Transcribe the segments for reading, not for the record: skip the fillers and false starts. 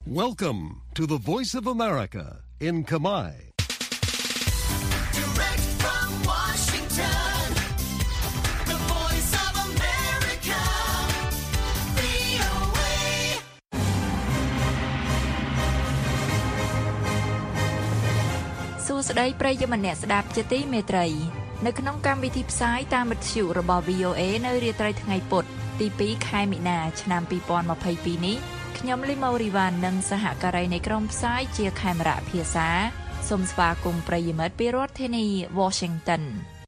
Welcome to the Voice of America in Kamai. Direct from Washington, the Voice of America, VOA. សួស្តីប្រិយមិត្តអ្នកស្ដាប់ជាទីមេត្រីនៅក្នុងកម្មវិធីផ្សាយតាមវិទ្យុរបស់ VOA នៅរាត្រីថ្ងៃពុធទី2ខែមីនាឆ្នាំ2022នេះខ្ញុំលីម៉ូរីវ៉ាន់និងសហការីនៃក្រុមផ្សាយជាខេមរៈភាសាសូមស្វាគមន៍ប្រិយមិត្តពីរដ្ឋធានី Washington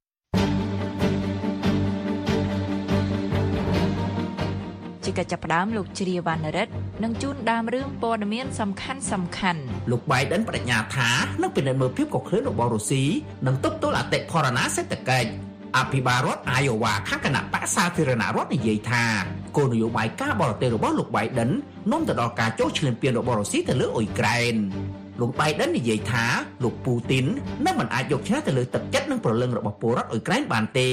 ជាកិច្ចចាប់ផ្ដើមលោកជ្រាវណ្ណរិទ្ធនឹងជូនដើមរឿងព័ត៌មានសំខាន់លោក Biden បដិញ្ញាថានឹងពិនិត្យមើលភាពកក្លឿនរបស់រុស្ស៊ីនិងទប់ទល់អតិផរណាសេដ្ឋកិច្ចអភិបាលរដ្ឋ Iowa ខាងគណៈបក្សសាធារណរដ្ឋនិយាយថាគោលនយោបាយការបរទេសរបស់លោក Biden នាំទៅដល់ការចូលឈ្លានពានរបស់រុស្ស៊ីទៅលើអ៊ុយក្រែនលោក Biden និយាយថាលោក Putin នឹងមិនអាចយកឈ្នះទៅលើទឹកចិត្តនិងព្រលឹងរបស់ពលរដ្ឋអ៊ុយក្រែនបានទេ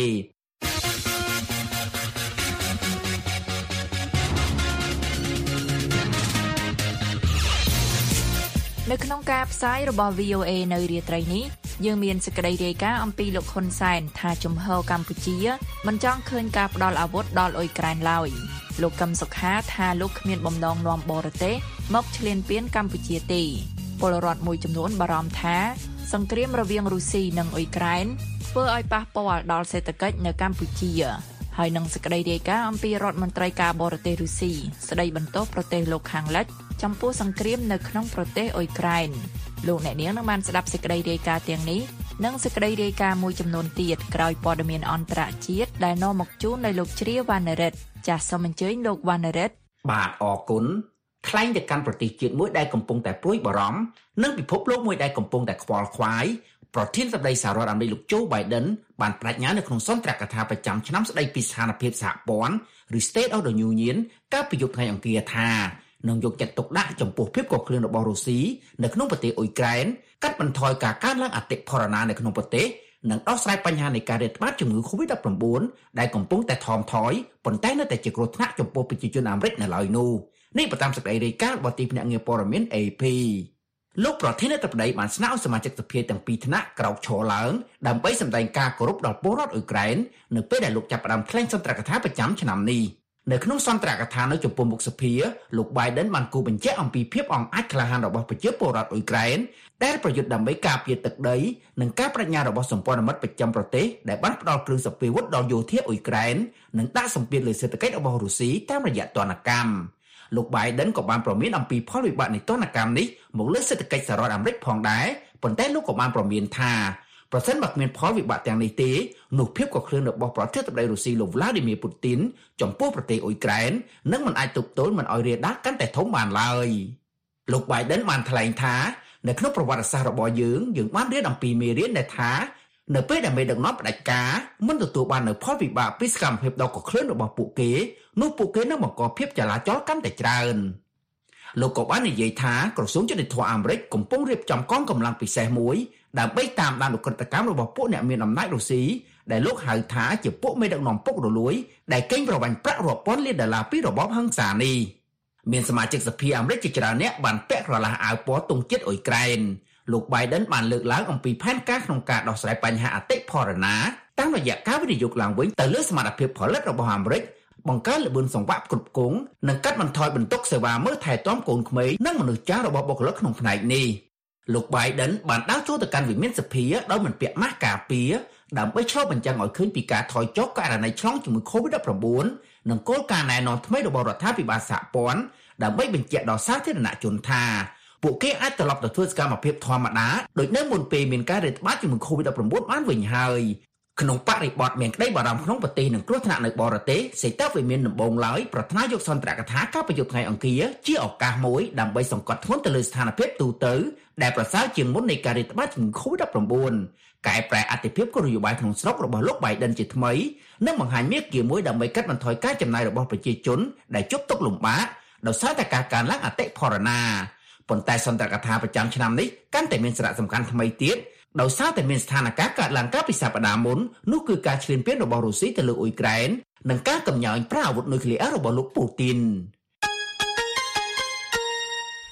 នៅក្នុងការផ្សាយរបស់ VOA នៅរាត្រីនេះយើងមានសេចក្តីរាយការណ៍អំពីលោកហ៊ុនសែនថាជំហរកម្ពុជាមិនចង់ឃើញការផ្ដល់អាវុធដល់អ៊ុយក្រែនឡើយលោកកឹមសុខាថាលោកគ្មានបំណងនាំបរទេសមកឈ្លានពានកម្ពុជាទេពលរដ្ឋមួយចំនួនបារម្ភថាសង្គ្រាមរវាងរុស្ស៊ីនិងអ៊ុយក្រែនធ្វើឲ្យប៉ះពាល់ដល់សេដ្ឋកិច្ចនៅកម្ពុជាហើយនឹងសេចក្តីរាយការណ៍អំពីរដ្ឋមន្ត្រីការបរទេសរុស្ស៊ីស្តីបន្ទោសប្រទេសលោកខាងលិចចំពោះសង្គ្រាមនៅក្នុងប្រទេសអ៊ុយក្រែនលោកអ្នកនាងនឹងបានស្ដាប់សេចក្តីរាយការណ៍ទាំងនេះនិងសេចក្តីរាយការណ៍មួយចំនួនទៀតក្រោយព័ត៌មានអន្តរជាតិដែលនាំមកជូនដោយលោកជ្រាវណ្ណរិទ្ធចាសសូមអញ្ជើញលោកវណ្ណរិទ្ធបាទអរគុណថ្លែងទៅកាន់ប្រទេសជាតិមួយដែលកំពុងតែព្រួយបារម្ភនិងពិភពលោកមួយដែលកំពុងតែខ្វល់ខ្វាយប្រធានសម្ដីសហរដ្ឋអាមេរិកលោក Joe Biden បានបញ្ញានៅក្នុងសន្ទរកថាប្រចាំឆ្នាំស្ដីពីស្ថានភាពសហព័ន្ធឬ State of the Union កាលពីយប់ថ្ងៃអង្គារថានឹងយកចិត្តទុកដាក់ចំពោះភាពកក្លឿនរបស់រុស្ស៊ីនៅក្នុងប្រទេសអ៊ុយក្រែនកាត់បន្ថយការកើនឡើងអតិផរណានៅក្នុងប្រទេសនិងដោះស្រាយបញ្ហានៃការរាតត្បាតជំងឺ COVID-19 ដែលកំពុងតែថមថយប៉ុន្តែនៅតែជាគ្រោះថ្នាក់ចំពោះប្រជាជនអាមេរិកនៅឡើយនោះនេះបើតាមសេចក្តីរាយការណ៍របស់ទីភ្នាក់ងារព័ត៌មាន AP លោកប្រធានាធិបតីបានស្នើឲ្យសមាជិកសភាទាំងពីរថ្នាក់ក្រោកឈរឡើងដើម្បីសម្ដែងការគោរពដល់ពលរដ្ឋអ៊ុយក្រែននៅពេលដែលលោកចាប់ផ្ដើមថ្លែងសន្ទរកថាប្រចាំឆ្នាំនេះនៅក្នុងសន្ទរកថានៅចំពោះមុខសភាលោក Biden បានគូបញ្ជាក់អំពីភាពអង់អាចក្លាហានរបស់ប្រជាពលរដ្ឋអ៊ុយក្រែនដែលប្រយុទ្ធដើម្បីការពារទឹកដីនិងការបដិញ្ញារបស់សម្ព័ន្ធមិត្តប្រចាំប្រទេសដែលបានផ្ដល់គ្រឿងសព្វាវុធដល់យោធាអ៊ុយក្រែននិងដាក់សម្ពាធលើសេដ្ឋកិច្ចរបស់រុស្ស៊ីតាមរយៈទណ្ឌកម្មលោក Biden ក៏បានប្រមានអំពីផលវិបាកនៃទណ្ឌកម្មនេះមកលើសេដ្ឋកិច្ចសហរដ្ឋអាមេរិកផងដែរប៉ុន្តែលោកក៏បានប្រមានថាប្រសិនបើគ្មានផលវិបាកទាំងនេះទេនោះភាពកក្លឿនរបស់ប្រធានាធិបតីរុស្ស៊ីលោក Vladimir Putin ចំពោះប្រទេសអ៊ុយក្រែននឹងមិនអាចទប់ទល់មិនឲ្យរាលដាលកាន់តែធំបានឡើយលោក Biden បានថ្លែងថានៅក្នុងប្រវត្តិសាស្ត្ររបស់យើងបានរៀនអំពីមេរៀនដែលថានៅពេលដែលមេដឹកនាំផ្ដាច់ការមិនទទួលបាននូវផលវិបាកពីសកម្មភាពដ៏កក្លឿនរបស់ពួកគេនោះពួកគេនឹងបង្កភាពចលាចលកាន់តែច្រើនលោកក៏បាននិយាយថាក្រសួងយុតិធម៌អាមេរិកកំពុងរៀបចំកងកម្លាំងពិសេសមួយដើម្បីតាមដានឧក្រិដ្ឋកម្មរបស់ពួកអ្នកមានអំណាចរុស្ស៊ីដែលលោកហៅថាជាពួកមេដឹកនាំពុករលួយដែលកេងប្រវ័ញ្ចប្រាក់រាប់ពាន់លានដុល្លារពីរបបហិង្សានេះមានសមាជិកសភាអាមេរិកជាច្រើនអ្នកបានពាក់ក្រឡាអាវពណ៌ទង់ជាតិអ៊ុយក្រែនលោក Biden បានលើកឡើងអំពីផែនការក្នុងការដោះស្រាយបញ្ហាអតិផរណាតាមរយៈការវិនិយោគឡើងវិញទៅលើសមត្ថភាពផលិតរបស់អាមេរិកបង្កើនល្បឿនសង្វាក់គ្រប់គ្រងនិងកាត់បន្ថយបន្ទុកសេវាមើលថែទាំកូនក្មេងនិងមនុស្សចាស់របស់បុគ្គលិកក្នុងផ្នែកនេះលោក Biden បានដើរចូលទៅកាន់វិមានសភាដោយមិនពាក់ម៉ាស់ការពារដើម្បីឆ្លុះបញ្ចាំងឲ្យឃើញពីការថយចុះករណីឆ្លងជំងឺ COVID-19 និងគោលការណ៍ណែនាំថ្មីរបស់រដ្ឋាភិបាលសហព័ន្ធដើម្បីបញ្ជាក់ដល់សាធារណជនថាពួកគេអាចត្រឡប់ទៅធ្វើសកម្មភាពធម្មតាដូចនៅមុនពេលមានការរាតត្បាតជំងឺ COVID-19 បានវិញហើយក្នុងបរិបទមានក្តីបារម្ភក្នុងប្រទេសនិងគ្រោះថ្នាក់នៅបរទេសសេតវិមានដំបងឡើយប្រាថ្នាយកសន្ទរកថាការប្រយុទ្ធថ្ងៃអង្គារជាឱកាសមួយដើម្បីសង្កត់ធ្ងន់ទៅលើស្ថានភាពទូទៅដែលប្រសើរជាងមុននៃការរាតត្បាតជំងឺ COVID-19 កែប្រែអត្ថិភាពគោលនយោបាយក្នុងស្រុករបស់លោក Biden ជាថ្មីនិងបង្ហាញមាគ៌ាមួយដើម្បីកាត់បន្ថយការចំណាយរបស់ប្រជាជនដែលជួបទុក្ខលំបាកដោយសារតែការកើនឡើងអតិផរណាប៉ុន្តែសន្ទរកថាប្រចាំឆ្នាំនេះកាន់តែមានសារៈសំខាន់ថ្មីទៀតដោយសារតែមានស្ថានភាពកើតឡើងកាលពីសប្តាហ៍មុននោះគឺការឈ្លានពានរបស់រុស្ស៊ីទៅលើអ៊ុយក្រែននិងការកំញើញប្រើអាវុធនុយក្លេអ៊ែររបស់លោកពូទីន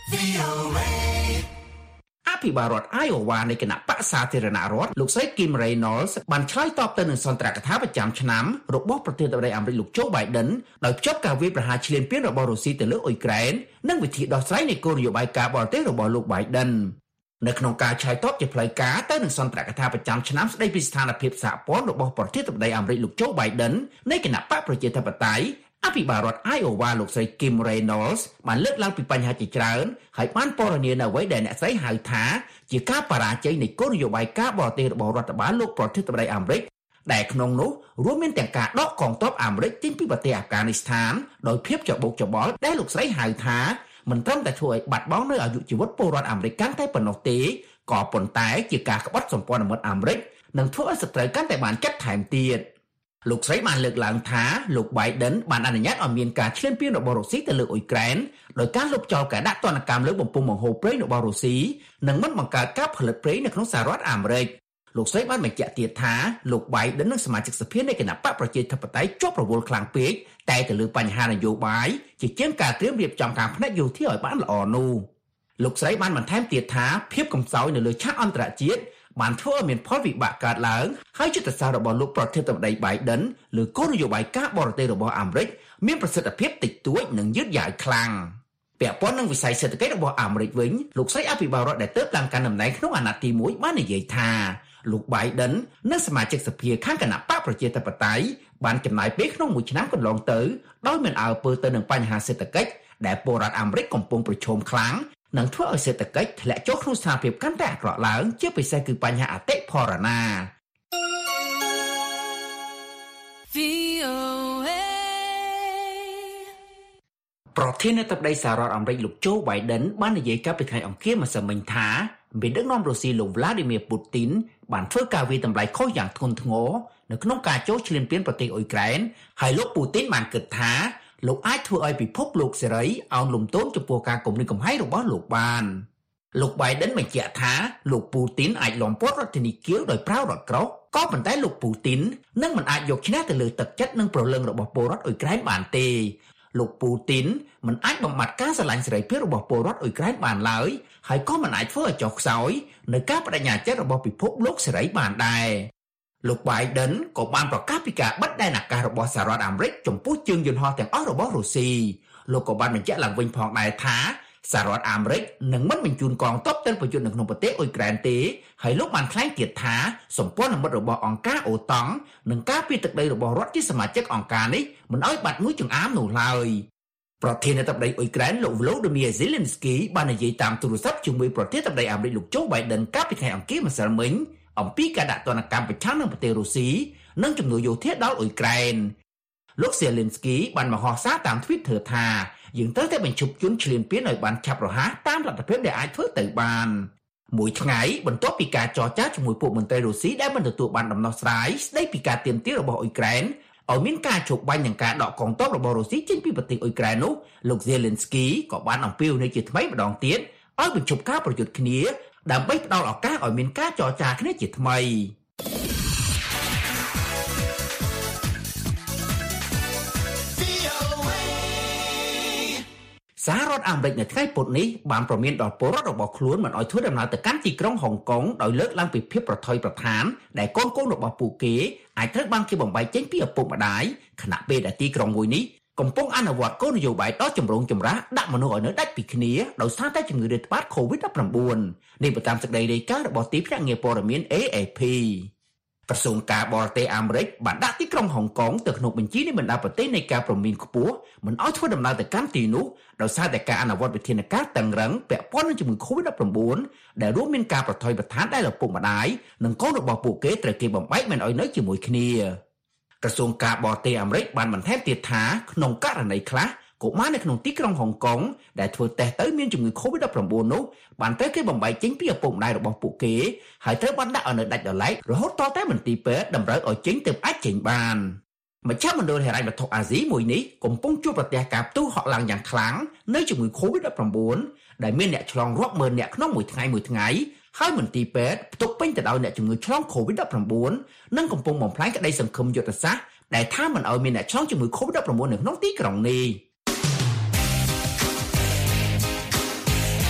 អភិបាលរដ្ឋ Iowa នៃគណៈបក្សសាធារណរដ្ឋលោកស្រី Kim Reynolds បានឆ្លើយតបទៅនឹងសន្ទរកថាប្រចាំឆ្នាំរបស់ប្រធានាធិបតីអាមេរិកលោក Joe Biden ដោយភ្ជាប់ការវាយប្រហារឈ្លានពានរបស់រុស្ស៊ីទៅលើអ៊ុយក្រែននិងវិធីដោះស្រាយនៃគោលនយោបាយការបរទេសរបស់លោក Biden នៅក្នុងការឆ្លើយតបជាផ្លូវការទៅនឹងសន្ទរកថាប្រចាំឆ្នាំស្តីពីស្ថានភាពសហព័ន្ធរបស់ប្រធានាធិបតីអាមេរិកលោក Joe Biden នៃគណៈបកប្រជាធិបតេយ្យអភិបាលរដ្ឋ Iowa លោកស្រី Kim Reynolds បានលើកឡើងពីបញ្ហាជាច្រើនហើយបានពណ៌នានៅអ្វីដែលអ្នកស្រីហៅថាជាការបរាជ័យនៃគោលនយោបាយការបរទេសរបស់រដ្ឋបាលលោកប្រធានាធិបតីអាមេរិកដែលក្នុងនោះរួមមានទាំងការដកកងទ័ពអាមេរិកចេញពីប្រទេសអាហ្វហ្គានីស្ថានដោយភាពច្របូកច្របល់ដែលលោកស្រីហៅថាមិនត្រឹមតែធ្វើឲ្យបាត់បង់នូវអាយុជីវិតពលរដ្ឋអាមេរិកកាន់តែប៉ុណ្ណោះទេក៏ប៉ុន្តែជាការក្បត់សម្ព័ន្ធមិត្តអាមេរិកនិងធ្វើឲ្យសត្រូវកាន់តែបានចាត់ថែមទៀតលោកស្រីបានលើកឡើងថាលោក Biden បានអនុញ្ញាតឲ្យមានការឈ្លានពានរបស់រុស្ស៊ីទៅលើអ៊ុយក្រែនដោយការលុបចោលការដាក់ទណ្ឌកម្មលើបំពង់បង្ហូរប្រេងរបស់រុស្ស៊ីនិងមិនបង្កើតការផលិតប្រេងនៅក្នុងសហរដ្ឋអាមេរិកលោកស្រីបានបញ្ជាក់ទៀតថាលោក Biden និងសមាជិកសភានៃគណៈបកប្រជាធិបតេយ្យជាប់រវល់ខ្លាំងពេកតែទៅលើបញ្ហានយោបាយជាជាងការត្រៀមរៀបចំការផ្នែកយោធាឲ្យបានល្អនោះលោកស្រីបានបន្ថែមទៀតថាភាពកំសោយនៅលើឆាកអន្តរជាតិបានធ្វើឲ្យមានផលវិបាកកើតឡើងហើយយុទ្ធសាស្ត្ររបស់លោកប្រធានាធិបតី Biden លើគោលនយោបាយការបរទេសរបស់អាមេរិកមានប្រសិទ្ធភាពតិចតួចនិងយឺតយ៉ាវខ្លាំងពាក់ព័ន្ធនឹងវិស័យសេដ្ឋកិច្ចរបស់អាមេរិកវិញលោកស្រីអភិបាលរដ្ឋដែលទើបឡើងកាន់តំណែងក្នុងអាណត្តិទី1បាននិយាយថាលោក Biden និងសមាជិកសភាខាងគណៈបកប្រជាធិបតេយ្យបានចំណាយពេលក្នុងមួយឆ្នាំកន្លងទៅដោយមិនអើពើទៅនឹងបញ្ហាសេដ្ឋកិច្ចដែលពលរដ្ឋអាមេរិកកំពុងប្រឈមខ្លាំងនឹងធ្វើឲ្យសេដ្ឋកិច្ចធ្លាក់ចុះក្នុងស្ថានភាពកាន់តែអាក្រក់ឡើងជាពិសេសគឺបញ្ហាអតិផរណាប្រធានាធិបតីសហរដ្ឋអាមេរិកលោក Joe Biden បាននិយាយកាលពីថ្ងៃអង្គារម្សិលមិញថាមានដឹកនាំរុស្ស៊ីលោក Vladimir Putin បានធ្វើការវាយតម្លៃខុសយ៉ាងធ្ងន់ធ្ងរនៅក្នុងការចូលឈ្លានពានប្រទេសអ៊ុយក្រែនហើយលោក Putin បានគិតថាលោកអាចធ្វើឲ្យពិភពលោកសេរីអោនលំទោនចំពោះការគំរាមកំហែងរបស់លោកបានលោក Biden បញ្ជាក់ថាលោក Putin អាចលំពាត់រដ្ឋធានីគៀវដោយប្រើរថក្រោះក៏ប៉ុន្តែលោក Putin នឹងមិនអាចយកឈ្នះទៅលើទឹកចិត្តនិងព្រលឹងរបស់ពលរដ្ឋអ៊ុយក្រែនបានទេលោក Putin មិនអាចបំបត្តិការស្រឡាញ់សេរីភាពរបស់ពលរដ្ឋអ៊ុយក្រែនបានឡើយហើយក៏មិនអាចធ្វើឲ្យចុះខ្សោយនៅការបដិញ្ញាចិត្តរបស់ពិភពលោកសេរីបានដែរលោក Biden ក៏បានប្រកាសពីការបិទដែនអាកាសរបស់សហរដ្ឋអាមេរិកចំពោះជើងយន្តហោះទាំងអស់របស់រុស្ស៊ីលោកក៏បានបញ្ជាក់ឡើងវិញផងដែរថាសហរដ្ឋអាមេរិកនឹងមិនបញ្ជូនកងទ័ពទៅប្រយុទ្ធនៅក្នុងប្រទេសអ៊ុយក្រែនទេហើយលោកបានថ្លែងទៀតថាសម្ព័ន្ធមិត្តរបស់អង្គការអូតង់នឹងការពារទឹកដីរបស់រដ្ឋជាសមាជិកអង្គការនេះមិនឲ្យបាត់មួយចង្អាមនោះឡើយប្រធានាធិបតីអ៊ុយក្រែនលោក Volodymyr Zelensky បាននិយាយតាមទូរស័ព្ទជាមួយប្រធានាធិបតីអាមេរិកលោក Joe Biden កាលពីថ្ងៃអង្គារម្សិលមិញអំពីការដាក់ទណ្ឌកម្មប្រឆាំងនឹងប្រទេសរុស្ស៊ីនិងជំនួយយោធាដល់អ៊ុយក្រែនលោក Zelensky បានបង្ហោះសារតាម Twitter ថាយើងត្រូវតែបញ្ឈប់យន្តឈ្លានពានឲ្យបានឆាប់រហ័សតាមលទ្ធភាពដែលអាចធ្វើទៅបានមួយថ្ងៃបន្ទាប់ពីការចរចាជាមួយពួកមន្ត្រីរុស្ស៊ីដែលមិនទទួលបានដំណោះស្រាយស្ដីពីការទាមទាររបស់អ៊ុយក្រែនឲ្យមានការជោគបាញ់នឹងការដកកងទ័ពរបស់រុស្ស៊ីចេញពីប្រទេសអ៊ុយក្រែននោះលោក Zelensky ក៏បានអំពាវនាវជាថ្មីម្ដងទៀតឲ្យបញ្ឈប់ការប្រយុទ្ធគ្នាដើម្បីផ្ដល់ឱកាសឲ្យមានការចរចាគ្នាជាថ្មីសហរដ្ឋអាមេរិកនៅថ្ងៃពុធនេះបានព្រមានដល់ពលរដ្ឋរបស់ខ្លួនមិនឲ្យធ្វើដំណើរទៅកាន់ទីក្រុងហុងកុងដោយលើកឡើងពីភាពប្រថុយប្រថានដែលកូនៗរបស់ពួកគេអាចត្រូវបានគេបំបែកចេញពីឪពុកម្ដាយខណៈពេលដែលទីក្រុងមួយនេះកំពុងអនុវត្តគោលនយោបាយដ៏ចម្រូងចម្រាសដាក់មនុស្សឲ្យនៅដាច់ពីគ្នាដោយសារតែជំងឺរាតត្បាត COVID-19 នេះតាមសេចក្តីរាយការណ៍របស់ទីភ្នាក់ងារព័ត៌មាន AFP ក្រសួងការបរទេសអាមេរិកបានដាក់ទីក្រុងហុងកុងទៅក្នុងបញ្ជីនៃបណ្ដាប្រទេសនៃការព្រមានខ្ពស់មិនឲ្យធ្វើដំណើរទៅកាន់ទីនោះដោយសារតែការអនុវត្តវិធានការតឹងរ៉ឹងពាក់ព័ន្ធនឹងជំងឺ COVID-19 ដែលរួមមានការប្រថុយប្រថានដែលឪពុកម្ដាយនិងកូនរបស់ពួកគេត្រូវគេបំបែកមិនឲ្យនៅជាមួយគ្នាក្រសួងការបរទេសអាមេរិកបានបន្ថែមទៀតថាក្នុងករណីខ្លះកុមារនៅក្នុងទីក្រុងហុងកុងដែលធ្វើតេស្តទៅមានជំងឺ COVID-19 នោះបានត្រូវគេបំបែកចេញពីឪពុកម្ដាយរបស់ពួកគេហើយត្រូវបានដាក់ឲ្យនៅដាច់ដោយឡែករហូតតតែមន្ទីរពេទ្យតម្រូវឲ្យចេញទើបអាចចេញបានមជ្ឈមណ្ឌលហិរញ្ញវត្ថុអាស៊ីមួយនេះកំពុងជួបប្រទះការផ្ទុះហក់ឡើងយ៉ាងខ្លាំងនៃជំងឺ COVID-19 ដែលមានអ្នកឆ្លងរាប់ម៉ឺនអ្នកក្នុងមួយថ្ងៃហើយមន្ទីរពេទ្យផ្ទុកពេញទៅដោយអ្នកជំងឺឆ្លង COVID-19 និងកំពុងបំផ្លាញក្តីសង្ឃឹមយុទ្ធសាស្ត្រដែលថាមិនឲ្យមានអ្នកឆ្លងជំងឺ COVID-19 នៅក្នុងទីក្រុងនេះ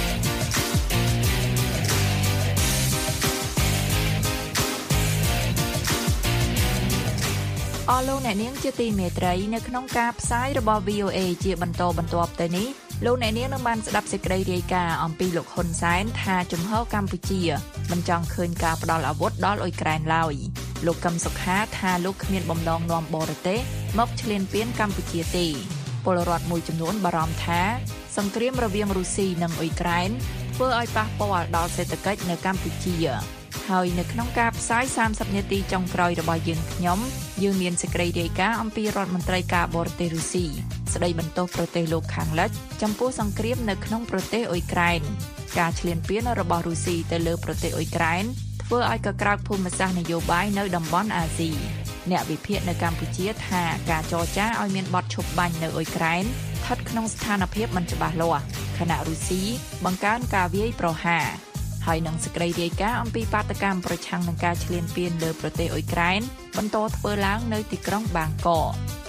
អស់លោកអ្នកនាងជាទីមេត្រីនៅក្នុងការផ្សាយរបស់ VOA ជាបន្តបន្ទាប់ទៅនេះលោកអ្នកនាងនឹងបានស្ដាប់សេចក្តីរាយការណ៍អំពីលោកហ៊ុនសែនថាជំហរកម្ពុជាមិនចង់ឃើញការផ្ដល់អាវុធដល់អ៊ុយក្រែនឡើយលោកកឹមសុខាថាលោកគ្មានបំណងនាំបរទេសមកឈ្លានពានកម្ពុជាទេពលរដ្ឋមួយចំនួនបារម្ភថាសង្គ្រាមរវាងរុស្ស៊ីនិងអ៊ុយក្រែនធ្វើឲ្យប៉ះពាល់ដល់សេដ្ឋកិច្ចនៅកម្ពុជាហើយនៅក្នុងការផ្សាយ30នាទីចុងក្រោយរបស់យើងមានសេចក្តីរាយការណ៍អំពីរដ្ឋមន្ត្រីការបរទេសរុស្ស៊ីស្ដីបន្ទោសប្រទេសលោកខាងលិចចំពោះសង្គ្រាមនៅក្នុងប្រទេសអ៊ុយក្រែនការឈ្លានពានរបស់រុស្ស៊ីទៅលើប្រទេសអ៊ុយក្រែនធ្វើឲ្យកក្រើកភូមិសាស្ត្រនយោបាយនៅតំបន់អាស៊ីអ្នកវិភាគនៅកម្ពុជាថាការចរចាឲ្យមានបទឈប់បាញ់នៅអ៊ុយក្រែនស្ថិតក្នុងស្ថានភាពមិនច្បាស់លាស់ខណៈរុស្ស៊ីបង្កើនការវាយប្រហារហើយនឹងសេចក្តីរាយការណ៍អំពីបាតកម្មប្រឆាំងនឹងការឈ្លានពានលើប្រទេសអ៊ុយក្រែនបន្តធ្វើឡើងនៅទីក្រុងបាងកក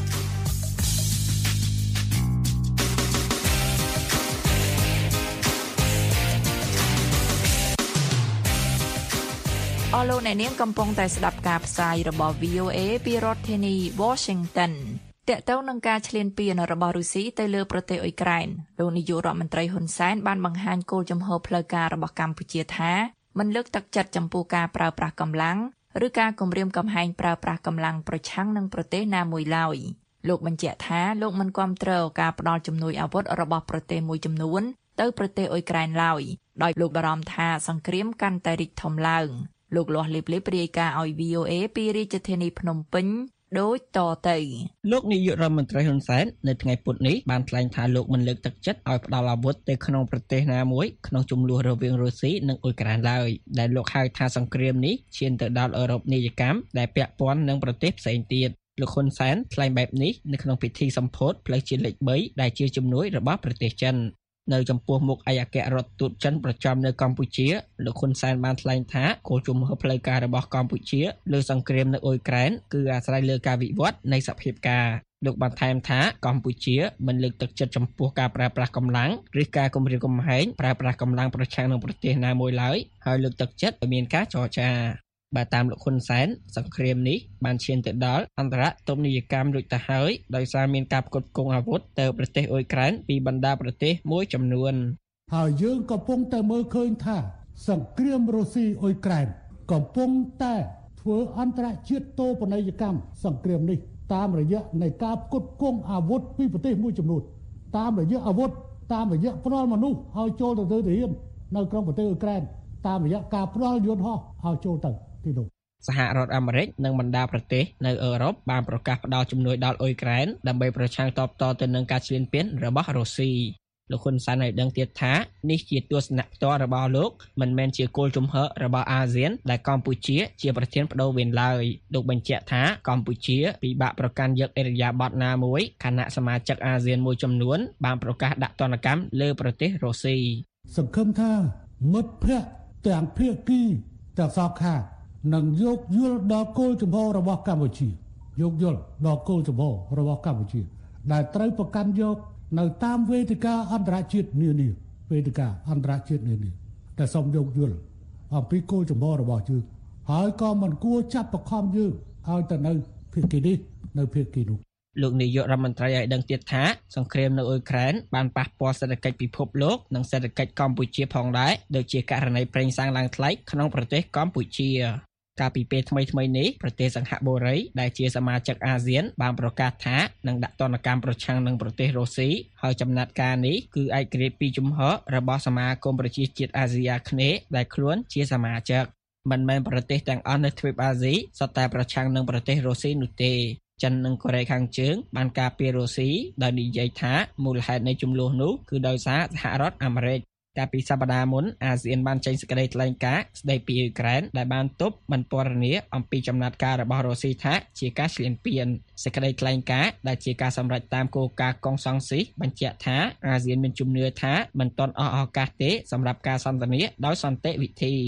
អស់លោកអ្នកនាងកំពុងតែស្ដាប់ការផ្សាយរបស់ VOA ពីរដ្ឋធានី Washington ទាក់ទងនឹងការឈ្លានពានរបស់រុស្ស៊ីទៅលើប្រទេសអ៊ុយក្រែនលោកនាយករដ្ឋមន្ត្រីហ៊ុនសែនបានបង្ហាញគោលជំហរផ្លូវការរបស់កម្ពុជាថាមិនលើកទឹកចិត្តចំពោះការប្រើប្រាស់កម្លាំងឬការគំរាមកំហែងប្រើប្រាស់កម្លាំងប្រឆាំងនឹងប្រទេសណាមួយឡើយលោកបញ្ជាក់ថាលោកមិនគាំទ្រការផ្ដល់ជំនួយអាវុធរបស់ប្រទេសមួយចំនួនទៅប្រទេសអ៊ុយក្រែនឡើយដោយលោកបារម្ភថាសង្គ្រាមកាន់តែរីកធំឡើងលោកលាស់លៀបលៀបរាយការណ៍ឲ្យ VOA ពីរាជធានីភ្នំពេញដូចតទៅលោកនាយករដ្ឋមន្ត្រីហ៊ុនសែននៅថ្ងៃពុធនេះបានថ្លែងថាលោកមិនលើកទឹកចិត្តឲ្យផ្ដល់អាវុធទៅក្នុងប្រទេសណាមួយក្នុងជម្លោះរវាងរុស្ស៊ីនិងអ៊ុយក្រែនឡើយដែលលោកហៅថាសង្គ្រាមនេះឈានទៅដល់អឺរ៉ុបនីយកម្មដែលពាក់ព័ន្ធនឹងប្រទេសផ្សេងទៀតលោកហ៊ុនសែនថ្លែងបែបនេះនៅក្នុងពិធីសម្ពោធផ្លូវជាតិលេខ3ដែលជាជំនួយរបស់ប្រទេសចិននៅចំពោះមុខឯកអគ្គរដ្ឋទូតចិនប្រចាំនៅកម្ពុជាលោកហ៊ុនសែនបានថ្លែងថាគោលជំហរផ្លូវការរបស់កម្ពុជាលើសង្គ្រាមនៅអ៊ុយក្រែនគឺអាស្រ័យលើការវិវត្តនៃសភាពការលោកបានថែមថាកម្ពុជាមិនលើកទឹកចិត្តចំពោះការប្រើប្រាស់កម្លាំងឬការគំរាមកំហែងប្រើប្រាស់កម្លាំងប្រឆាំងនឹងប្រទេសណាមួយឡើយហើយលើកទឹកចិត្តឲ្យមានការចរចាបើតាមលោកហ៊ុនសែនសង្គ្រាមនេះបានឈានទៅដល់អន្តរទុនីយកម្មរួចទៅហើយដោយសារមានការផ្គត់ផ្គង់អាវុធទៅប្រទេសអ៊ុយក្រែនពីបណ្ដាប្រទេសមួយចំនួនហើយយើងកំពុងតែមើលឃើញថាសង្គ្រាមរុស្ស៊ីអ៊ុយក្រែនកំពុងតែធ្វើអន្តរជាតិតូបនីយកម្មសង្គ្រាមនេះតាមរយៈនៃការផ្គត់ផ្គង់អាវុធពីប្រទេសមួយចំនួនតាមរយៈអាវុធតាមរយៈផ្ដល់មនុស្សឲ្យចូលទៅទាហាននៅក្នុងប្រទេសអ៊ុយក្រែនតាមរយៈការផ្ដល់យន្តហោះឲ្យចូលទៅសហរដ្ឋអាមេរិកនិងបណ្ដាប្រទេសនៅអឺរ៉ុបបានប្រកាសផ្ដល់ជំនួយដល់អ៊ុយក្រែនដើម្បីប្រឆាំងតបតទៅនឹងការឈ្លានពានរបស់រុស្ស៊ីលោកហ៊ុនសែនបានដឹងទៀតថានេះជាទស្សនៈផ្ទាល់របស់លោកមិនមែនជាគោលជំហររបស់អាស៊ានដែលកម្ពុជាជាប្រធានបដូវវេនឡើយលោកបញ្ជាក់ថាកម្ពុជាពិបាកប្រកាន់យកឥរិយាបថណាមួយគណៈសមាជិកអាស៊ានមួយចំនួនបានប្រកាសដាក់ទណ្ឌកម្មលើប្រទេសរុស្ស៊ីសង្ឃឹមថាមិត្តភ័ក្តិទាំងភាគីទាំងសងខាងនឹងយោគយល់ដល់គោលជំហររបស់កម្ពុជាយោគយល់ដល់គោលជំហររបស់កម្ពុជាដែលត្រូវប្រកាន់យកនៅតាមវេទិកាអន្តរជាតិនានាវេទិកាអន្តរជាតិនានាដែលសូមយោគយល់អំពីគោលជំហររបស់យើងហើយក៏មិនគួរចាប់បង្ខំយើងឲ្យទៅនៅភាគីនេះនៅភាគីនោះលោកនាយករដ្ឋមន្ត្រីឲ្យដឹងទៀតថាសង្គ្រាមនៅអ៊ុយក្រែនបានប៉ះពាល់សេដ្ឋកិច្ចពិភពលោកនិងសេដ្ឋកិច្ចកម្ពុជាផងដែរដូចជាករណីប្រេងសាំងឡើងថ្លៃក្នុងប្រទេសកម្ពុជាកាលពីពេលថ្មីៗនេះប្រទេសសិង្ហបុរីដែលជាសមាជិកអាស៊ានបានប្រកាសថានឹងដាក់ទណ្ឌកម្មប្រឆាំងនឹងប្រទេសរុស្ស៊ីហើយចំណាត់ការនេះគឺឯករាជ្យពីជំហររបស់សមាគមប្រជាជាតិអាស៊ីអាគ្នេយ៍ដែលខ្លួនជាសមាជិកមិនមែនប្រទេសទាំងអស់នៅទ្វីបអាស៊ីសុទ្ធតែប្រឆាំងនឹងប្រទេសរុស្ស៊ីនោះទេចិននិងកូរ៉េខាងជើងបានការពាររុស្ស៊ីដោយនិយាយថាមូលហេតុនៃចំនួននោះគឺដោយសារសហរដ្ឋអាមេរិកកាលពីសប្តាហ៍មុនអាស៊ានបានចេញសេចក្តីថ្លែងការណ៍ស្តីពីអ៊ុយក្រែនដែលបានទប់មិនពណ៌នាអំពីចំណាត់ការរបស់រុស្ស៊ីថាជាការឈ្លានពានសេចក្តីថ្លែងការណ៍ដែលជាការសម្រេចតាមគោលការណ៍កុងសង្ស៊ីបញ្ជាក់ថាអាស៊ានមានជំនឿថាមិនទាន់អស់ឱកាសទេសម្រាប់ការសន្ទនាដោយសន្តិវិធី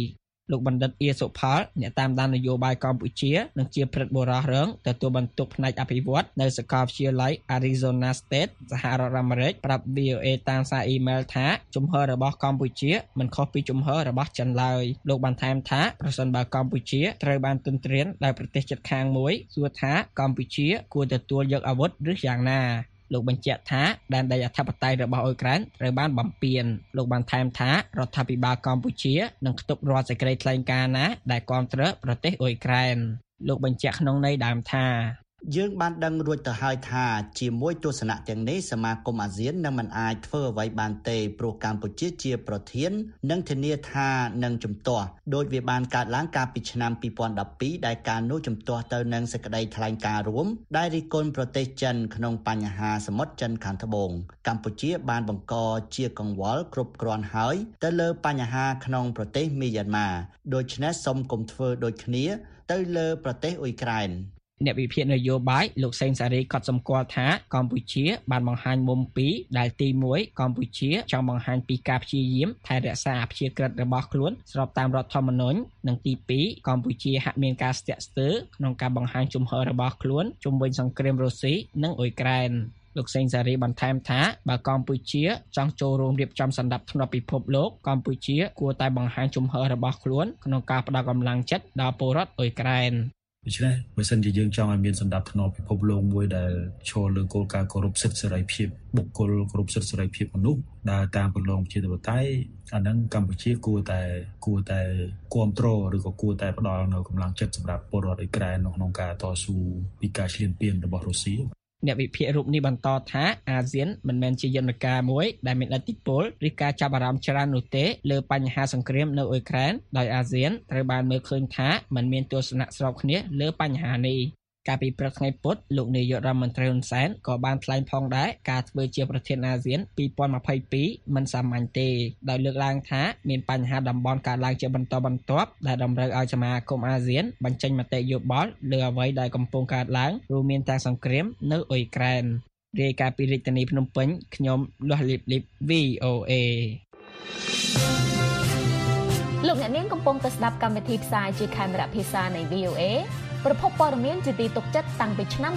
លោកបណ្ឌិតអៀសុផលអ្នកតាមដាននយោបាយកម្ពុជានិងជាព្រឹទ្ធបុរសរងទទួលបន្ទុកផ្នែកអភិវឌ្ឍនៅសាកលវិទ្យាល័យ Arizona State សហរដ្ឋអាមេរិកប្រាប់ VOA តាមសារអ៊ីមែលថាជំហររបស់កម្ពុជាមិនខុសពីជំហររបស់ចិនឡើយលោកបានថែមថាប្រសិនបើកម្ពុជាត្រូវបានទន្ទ្រានដោយប្រទេសជិតខាងមួយសួរថាកម្ពុជាគួរទទួលយកអាវុធឬយ៉ាងណាលោកបញ្ជាក់ថាដែនដីអធិបតេយ្យរបស់អ៊ុយក្រែនត្រូវបានបំពានលោកបានថែមថារដ្ឋាភិបាលកម្ពុជានឹងផ្ទុករាល់សេចក្តីថ្លែងការណ៍ណាដែលគាំទ្រប្រទេសអ៊ុយក្រែនលោកបញ្ជាក់ក្នុងន័យដើមថាយើងបានដឹងរួចទៅហើយថាជាមួយទស្សនៈទាំងនេះសមាគមអាស៊ាននឹងមិនអាចធ្វើអ្វីបានទេព្រោះកម្ពុជាជាប្រធាននិងធានាថានឹងជំទាស់ដោយវាបានកើតឡើងកាលពីឆ្នាំ2012ដែលការនោះជំទាស់ទៅនឹងសេចក្តីថ្លែងការណ៍រួមដែលរិះគន់ប្រទេសចិនក្នុងបញ្ហាសមុទ្រចិនខាងត្បូងកម្ពុជាបានបង្កជាកង្វល់គ្រប់គ្រាន់ហើយទៅលើបញ្ហាក្នុងប្រទេសមីយ៉ាន់ម៉ាដូច្នេះសូមកុំធ្វើដូចគ្នាទៅលើប្រទេសអ៊ុយក្រែនអ្នកវិភាគនយោបាយលោកសេងសារីក៏សម្គាល់ថាកម្ពុជាបានបង្ហាញមុំពីរដែលទី1កម្ពុជាចង់បង្ហាញពីការព្យាយាមថែរក្សាអព្យាក្រឹតរបស់ខ្លួនស្របតាមរដ្ឋធម្មនុញ្ញនិងទី2កម្ពុជាហាក់មានការស្ទាក់ស្ទើរក្នុងការបង្ហាញជំហររបស់ខ្លួនជុំវិញសង្គ្រាមរុស្ស៊ីនិងអ៊ុយក្រែនលោកសេងសារីបន្ថែមថាបើកម្ពុជាចង់ចូលរួមរៀបចំសន្តិភាពពិភពលោកកម្ពុជាគួរតែបង្ហាញជំហររបស់ខ្លួនក្នុងការផ្ដល់កម្លាំងចិត្តដល់ពលរដ្ឋអ៊ុយក្រែនដូច្នេះបើសិនជាយើងចង់ឲ្យមានសន្តិភាពពិភពលោកមួយដែលឈលលើគោលការណ៍គោរពសិទ្ធិសេរីភាពបុគ្គលគោរពសិទ្ធិសេរីភាពមនុស្សដើរតាមគន្លងប្រជាធិបតេយ្យអានឹងកម្ពុជាគួរតែគ្រប់គ្រងឬក៏គួរតែផ្ដល់នៅកម្លាំងចិត្តសម្រាប់ពលរដ្ឋអ៊ុយក្រែនក្នុងការតស៊ូពីការឈ្លានពានរបស់រុស្ស៊ីអ្នកវិភាគរូបនេះបន្តថាអាស៊ានមិនមែនជាយន្តការមួយដែលមានឥទ្ធិពលឬការចាប់អារម្មណ៍ច្រើននោះទេលើបញ្ហាសង្គ្រាមនៅអ៊ុយក្រែនដោយអាស៊ានត្រូវបានមើលឃើញថាมันមានទស្សនៈស្របគ្នាលើបញ្ហានេះកាលពីព្រឹកថ្ងៃពុធលោកនាយករដ្ឋមន្ត្រីហ៊ុនសែនក៏បានថ្លែងផងដែរការធ្វើជាប្រធានអាស៊ាន2022មិនសាមញ្ញទេដោយលើកឡើងថាមានបញ្ហាតំបន់កើតឡើងជាបន្តបន្ទាប់ដែលតម្រូវឲ្យសមាគមអាស៊ានបញ្ចេញមតិយោបល់លើអ្វីដែលកំពុងកើតឡើងរួមមានទាំងសង្គ្រាមនៅអ៊ុយក្រែនរាយការណ៍ពីរាជធានីភ្នំពេញខ្ញុំលាស់លីប VOA លោកអ្នកនាងកំពុងតែស្ដាប់កម្មវិធីផ្សាយជាខេមរៈភាសានៃ VOAប្រភពព័ត៌មានជាទីទុកចិត្តតាំងពីឆ្នាំ1955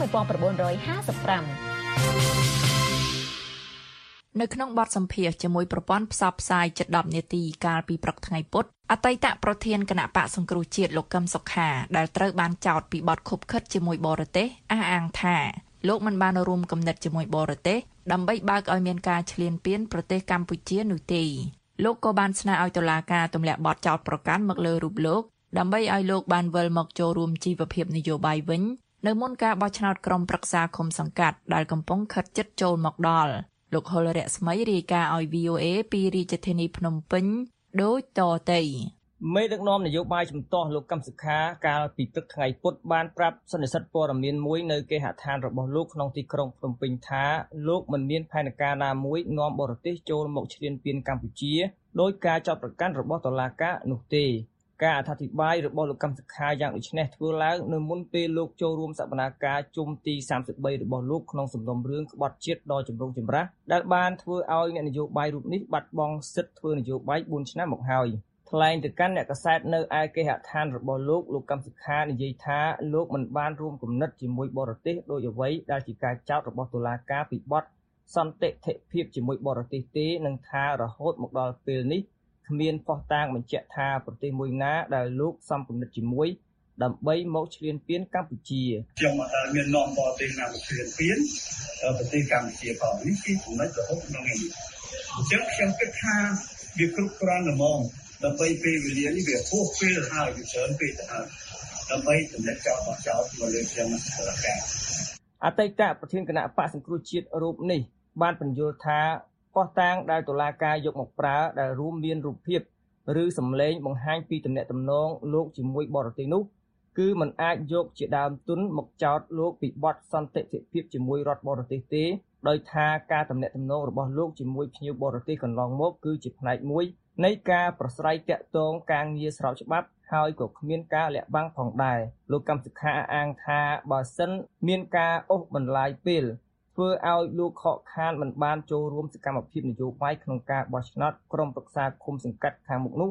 នៅក្នុងបទសម្ភាសន៍ជាមួយប្រព័ន្ធផ្សព្វផ្សាយជិត10នាទីកាលពីព្រឹកថ្ងៃពុធអតីតប្រធានគណៈបកសង្គ្រោះជាតិលោកកឹមសុខាដែលត្រូវបានចោទពីបទខុបខិតជាមួយបរទេសអះអាងថាលោកមិនបានរួមគំនិតជាមួយបរទេសដើម្បីបើកឲ្យមានការឈ្លានពានប្រទេសកម្ពុជានោះទេលោកក៏បានស្នើឲ្យតុលាការទម្លាក់បទចោទប្រកាន់មកលើរូបលោកដើម្បីឲ្យលោកបានវិលមកចូលរួមជីវភាពនយោបាយវិញនៅមុនការបោះឆ្នោតក្រុមប្រឹក្សាឃុំសង្កាត់ដែលកំពុងខិតជិតចូលមកដល់លោកហុលរស្មីរាយការណ៍ឲ្យ VOA ពីរាជធានីភ្នំពេញដូចតទៅមេដឹកនាំនយោបាយជំទាស់លោកកឹមសុខាកាលពីព្រឹកថ្ងៃពុធបានប្រាប់សន្និសីទព័ត៌មានមួយនៅគេហដ្ឋានរបស់លោកក្នុងទីក្រុងភ្នំពេញថាលោកមិនមានផែនការណាមួយនាំបរទេសចូលមកឈ្លានពានកម្ពុជាដោយការចោទប្រកាន់របស់តុលាការនោះទេការអធិប្បាយរបស់លោកកឹមសុខាយ៉ាងដូចនេះធ្វើឡើងនៅមុនពេលលោកចូលរួមសកម្មភាពជុំទី33របស់លោកក្នុងសំណុំរឿងក្បត់ជាតិដ៏ចម្រូងចម្រាសដែលបានធ្វើឲ្យអ្នកនយោបាយរូបនេះបាត់បង់សិទ្ធិធ្វើនយោបាយ4ឆ្នាំមកហើយថ្លែងទៅកាន់អ្នកកាសែតនៅឯគេហដ្ឋានរបស់លោកកឹមសុខានិយាយថាលោកមិនបានរួមគំនិតជាមួយបរទេសដោយអ្វីដែលជាការចោទរបស់តុលាការពីបទសន្តិភាពជាមួយបរទេសទេនឹងថារហូតមកដល់ពេលនេះគ្មានផុសតាងបញ្ជាក់ថាប្រទេសមួយណាដែលលោកសំគំនិតជាមួយដើម្បីមកឈ្លានពានកម្ពុជាខ្ញុំអត់ដែលមាននាំបរទេសណាមកឈ្លានពានប្រទេសកម្ពុជាផងនេះគឺចំណុចរហូតក្នុងនេះអញ្ចឹងខ្ញុំគិតថាវាគ្រប់គ្រាន់ល្មមដើម្បីពេលវេលានេះវាហួសពេលហើយវាច្រើនពេកទៅហើយដើម្បីតម្លាក់ចោលមកលើខ្ញុំតុលាការអតីតប្រធានគណៈបកសង្គ្រោះជាតិរូបនេះបានបញ្យល់ថាផុសតាងដែលតុលាការយកមកប្រើដែលរួមមានរូបភាពឬសម្លេងបង្ហាញពីទំនាក់ទំនងលោកជាមួយបរទេសនោះគឺមិនអាចយកជាដើមទុនមកចោទលោកពីបទសន្តិភាពជាមួយរដ្ឋបរទេសទេដោយថាការទំនាក់ទំនងរបស់លោកជាមួយភ្ញៀវបរទេសកន្លងមកគឺជាផ្នែកមួយនៃការប្រស្រ័យតាក់ទងការងារស្របច្បាប់ហើយក៏គ្មានការលាក់បាំងផងដែរលោកកឹមសុខាអាងថាបើសិនមានការអូសបន្លាយពេលធ្វើឲ្យលោកខកខានមិនបានចូលរួមសកម្មភាពនយោបាយក្នុងការបោះឆ្នោតក្រុមប្រឹក្សាឃុំសង្កាត់ខាងមុខនោះ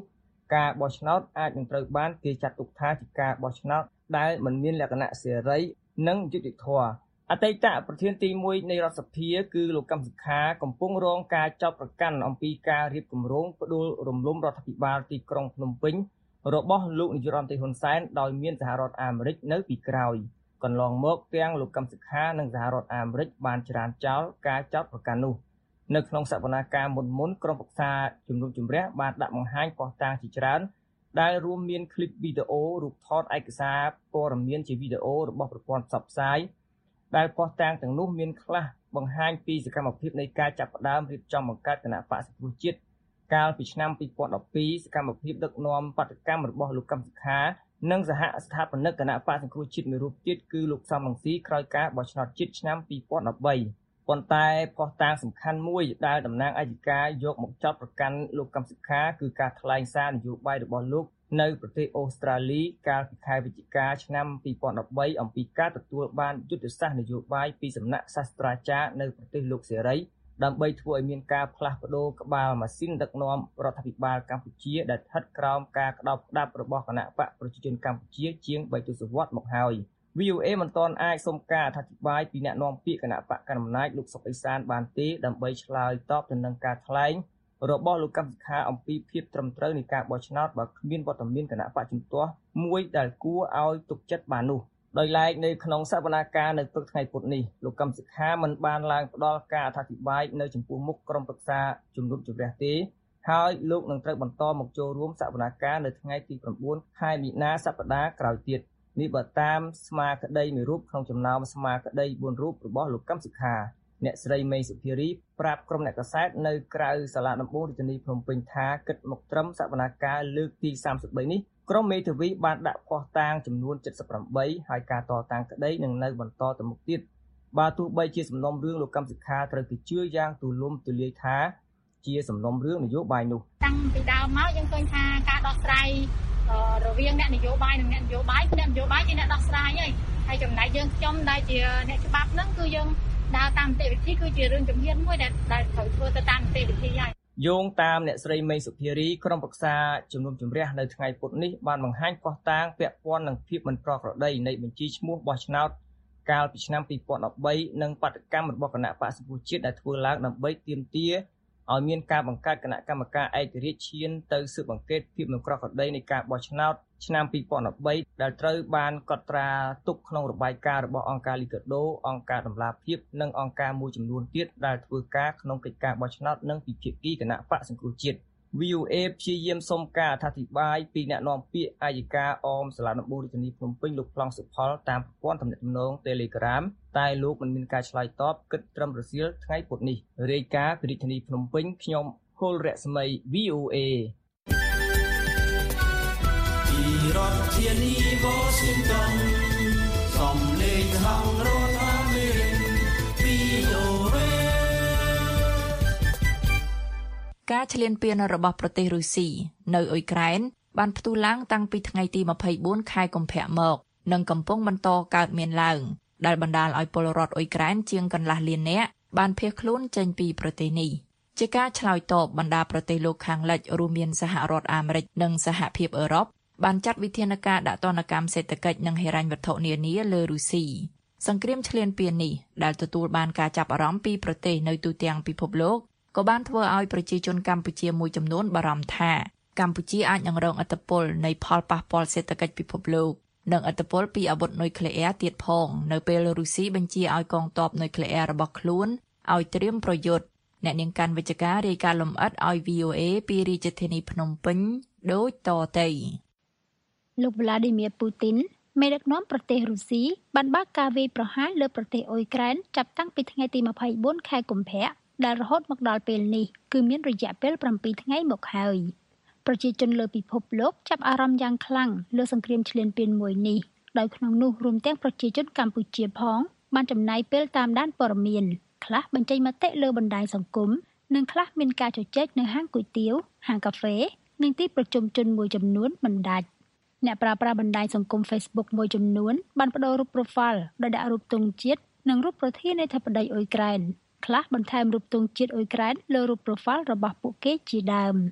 ការបោះឆ្នោតអាចនឹងត្រូវបានគេចាត់ទុកថាជាការបោះឆ្នោតដែលមិនមានលក្ខណៈសេរីនិងយុត្តិធម៌អតីតប្រធានទី1នៃរដ្ឋសភាគឺលោកកឹមសុខាកំពុងរងការចោទប្រកាន់អំពីការរៀបគម្រោងផ្ដួលរំលំរដ្ឋាភិបាលទីក្រុងភ្នំពេញរបស់លោកនាយរដ្ឋមន្ត្រីហ៊ុនសែនដោយមានសហរដ្ឋអាមេរិកនៅពីក្រោយកន្លងមកទាំងលោកកឹមសុខានិងសហរដ្ឋអាមេរិកបានច្រានចោលការចោទប្រកាន់នោះនៅក្នុងសវនាការមុនក្រុមប្រឹក្សាជំនុំជម្រះបានដាក់បង្ហាញភស្តុតាងជាច្រើនដែលរួមមានคลิปវីដេអូរូបថតឯកសារព័ត៌មានជាវីដេអូរបស់ប្រព័ន្ធផ្សព្វផ្សាយដែលភស្តុតាងទាំងនោះមានខ្លះបង្ហាញពីសកម្មភាពនៃការចាប់ផ្ដើមរៀបចំបង្កើតគណៈបក្សសង្គ្រោះជាតិកាលពីឆ្នាំ2012សកម្មភាពដឹកនាំបដកម្មរបស់លោកកឹមសុខានិងសហស្ថាបនិកគណៈបក្សសង្គ្រោះជាតិមួយរូបទៀតគឺលោកសំរងស៊ីក្រោយការបោះឆ្នោតជាតិឆ្នាំ2013ប៉ុន្តែភស្តុតាងសំខាន់មួយដែលតំណាងអាយកាយកមកចោទប្រកាន់លោកកឹមសុខាគឺការថ្លែងសារនយោបាយរបស់លោកនៅប្រទេសអូស្ត្រាលីកាលពីខែវិច្ឆិកាឆ្នាំ2013អំពីការទទួលបានយុទ្ធសាស្ត្រនយោបាយពីសំណាក់សាស្ត្រាចារ្យនៅប្រទេសលោកសេរីដើម្បីធ្វើឲ្យមានការផ្លាស់ប្ដូរក្បាលម៉ាស៊ីនដឹកនាំរដ្ឋាភិបាលកម្ពុជាដែលស្ថិតក្រោមការក្តោបក្តាប់របស់គណៈបកប្រជាជនកម្ពុជាជាង3ទសវត្សរ៍មកហើយ VOA មិនទាន់អាចសុំការអធិប្បាយពីអ្នកនាំពាក្យគណៈបកកណ្ដាលអំណាចលោកសុកអេសានបានទេដើម្បីឆ្លើយតបទៅនឹងការថ្លែងរបស់លោកកឹមសុខាអំពីភាពត្រឹមត្រូវនៃការបោះឆ្នោតបើគ្មានវត្តមានគណៈបកជំទាស់មួយដែលគួរឲ្យទុកចិត្តបាននោះដោយឡែកនៅក្នុងសវនាការនៅព្រឹកថ្ងៃពុធនេះលោកកឹមសុខាមិនបានឡើងផ្ដល់ការអធិប្បាយនៅចំពោះមុខក្រុមប្រឹក្សាជំនុំជម្រះទេហើយលោកនឹងត្រូវបន្តមកចូលរួមសវនាការនៅថ្ងៃទី9ខែមីនាសប្តាហ៍ក្រោយទៀតនេះបើតាមស្មារតីមួយរូបក្នុងចំណោមស្មារតី4រូបរបស់លោកកឹមសុខាអ្នកស្រីមេសុភារីប្រាប់ក្រុមអ្នកកាសែតនៅក្រៅសាលាដំបងរាជធានីភ្នំពេញថាគិតមកត្រឹមសវនាការលើកទី33នេះក្រុមមេធាវីបានដាក់ភស្តុតាងចំនួន78ហើយការតតាំងក្តីនឹងនៅបន្តទៅមុខទៀតបើទោះបីជាសំណុំរឿងលោកកឹមសុខាត្រូវគេជឿយ៉ាងទូលំទូលាយថាជាសំណុំរឿងនយោបាយនោះតាំងពីដើមមកយើងឃើញថាការដោះស្រាយរវាងអ្នកនយោបាយនិងអ្នកនយោបាយជាអ្នកដោះស្រាយហើយចំណែកយើងខ្ញុំដែលជាអ្នកច្បាប់ហ្នឹងគឺយើងដើរតាមនីតិវិធីគឺជារឿងជំហានមួយដែលត្រូវធ្វើទៅតាមនីតិវិធីហើយយោងតាមអ្នកស្រីមេសុភារីក្រុមប្រឹក្សាជំនុំជម្រះនៅថ្ងៃពុធនេះបានបង្ហាញភស្តុតាងពាក់ព័ន្ធនឹងភាពមិនប្រក្រតីនៃបញ្ជីឈ្មោះបោះឆ្នោតកាលពីឆ្នាំ2013និងបដកម្មរបស់គណៈបក្សសង្គ្រោះជាតិដែលធ្វើឡើងដើម្បីទាមទារឲ្យមានការបង្កើតគណៈកម្មការឯករាជ្យឈានទៅស៊ើបអង្កេតភាពមិនប្រក្រតីនៃការបោះឆ្នោតឆ្នាំ2013ដែលត្រូវបានកត់ត្រាទុកក្នុងរបាយការណ៍របស់អង្គការលីកាដូអង្គការដំឡាភិបនិងអង្គការមួយចំនួនទៀតដែលធ្វើការក្នុងកិច្ចការបោះឆ្នោតនិងពីភាគីគណៈបក្សសង្គ្រោះជាតិ VOA ព្យាយាមសុំការអធិប្បាយពីអ្នកនាំពាក្យអាយកាអមសាលាដំបងរាជធានីភ្នំពេញលោកប្លង់សុផលតាមប្រព័ន្ធទំនាក់ទំនង Telegram តែលោកមិនមានការឆ្លើយតបគិតត្រឹមរសៀលថ្ងៃពុធនេះរាយការណ៍ពីរាជធានីភ្នំពេញខ្ញុំហុលរស្មី VOA ពីរដ្ឋធានី Washington សំឡេងហៅរដ្ឋអាមេរិក VOA ការឈ្លានពានរបស់ប្រទេសរុស្ស៊ីនៅអ៊ុយក្រែនបានផ្ទុះឡើងតាំងពីថ្ងៃទី24ខែកុម្ភៈមកនិងកំពុងបន្តកើតមានឡើងដែលបណ្ដាលឲ្យពលរដ្ឋអ៊ុយក្រែនជាងកន្លះលាននាក់បានភៀសខ្លួនចេញពីប្រទេសនេះជាការឆ្លើយតបបណ្ដាប្រទេសលោកខាងលិចរួមមានសហរដ្ឋអាមេរិកនិងសហភាពអឺរ៉ុបបានចាត់វិធានការដាក់ទណ្ឌកម្មសេដ្ឋកិច្ចនិងហិរញ្ញវត្ថុនានាលើរុស្ស៊ីសង្គ្រាមឈ្លានពាននេះដែលទទួលបានការចាប់អារម្មណ៍ពីប្រទេសនៅទូទាំងពិភពលោកក៏បានធ្វើឲ្យប្រជាជនកម្ពុជាមួយចំនួនបារម្ភថាកម្ពុជាអាចនឹងរងឥទ្ធិពលនៃផលប៉ះពាល់សេដ្ឋកិច្ចពិភពលោកនិងឥទ្ធិពលពីអាវុធនុយក្លេអ៊ែរទៀតផងនៅពេលរុស្ស៊ីបញ្ជាឲ្យកងទ័ពនុយក្លេអ៊ែររបស់ខ្លួនឲ្យត្រៀមប្រយុទ្ធអ្នកនាងកាន់វិជ្ជការរាយការណ៍លម្អិតឲ្យ VOA ពីរាជធានីភ្នំពេញដូចតទៅលោក Vladimir Putin មេដឹកនាំប្រទេសរុស្ស៊ីបានបើកការវាយប្រហារលើប្រទេសអ៊ុយក្រែនចាប់តាំងពីថ្ងៃទី24ខែកុម្ភៈដែលរហូតមកដល់ពេលនេះគឺមានរយៈពេល7ថ្ងៃមកហើយប្រជាជនលើពិភពលោកចាប់អារម្មណ៍យ៉ាងខ្លាំងលើសង្គ្រាមឈ្លានពានមួយនេះដោយក្នុងនោះរួមទាំងប្រជាជនកម្ពុជាផងបានចំណាយពេលតាមដានព័ត៌មានខ្លះបញ្ចេញមតិលើបណ្ដាញសង្គមនិងខ្លះមានការជជែកនៅហាងគុយទាវហាងកាហ្វេនិងទីប្រជុំជនមួយចំនួនមិនដាច់អ្នកប្រើប្រាស់បណ្ដាញសង្គម Facebook មួយចំនួនបានបដូររូប profile ដោយដាក់រូបទង់ជាតិនិងរូបប្រធានាធិបតីអ៊ុយក្រែនខ្លះបន្ថែមរូបទង់ជាតិអ៊ុយក្រែនលើរូប profile របស់ពួកគេជាដើម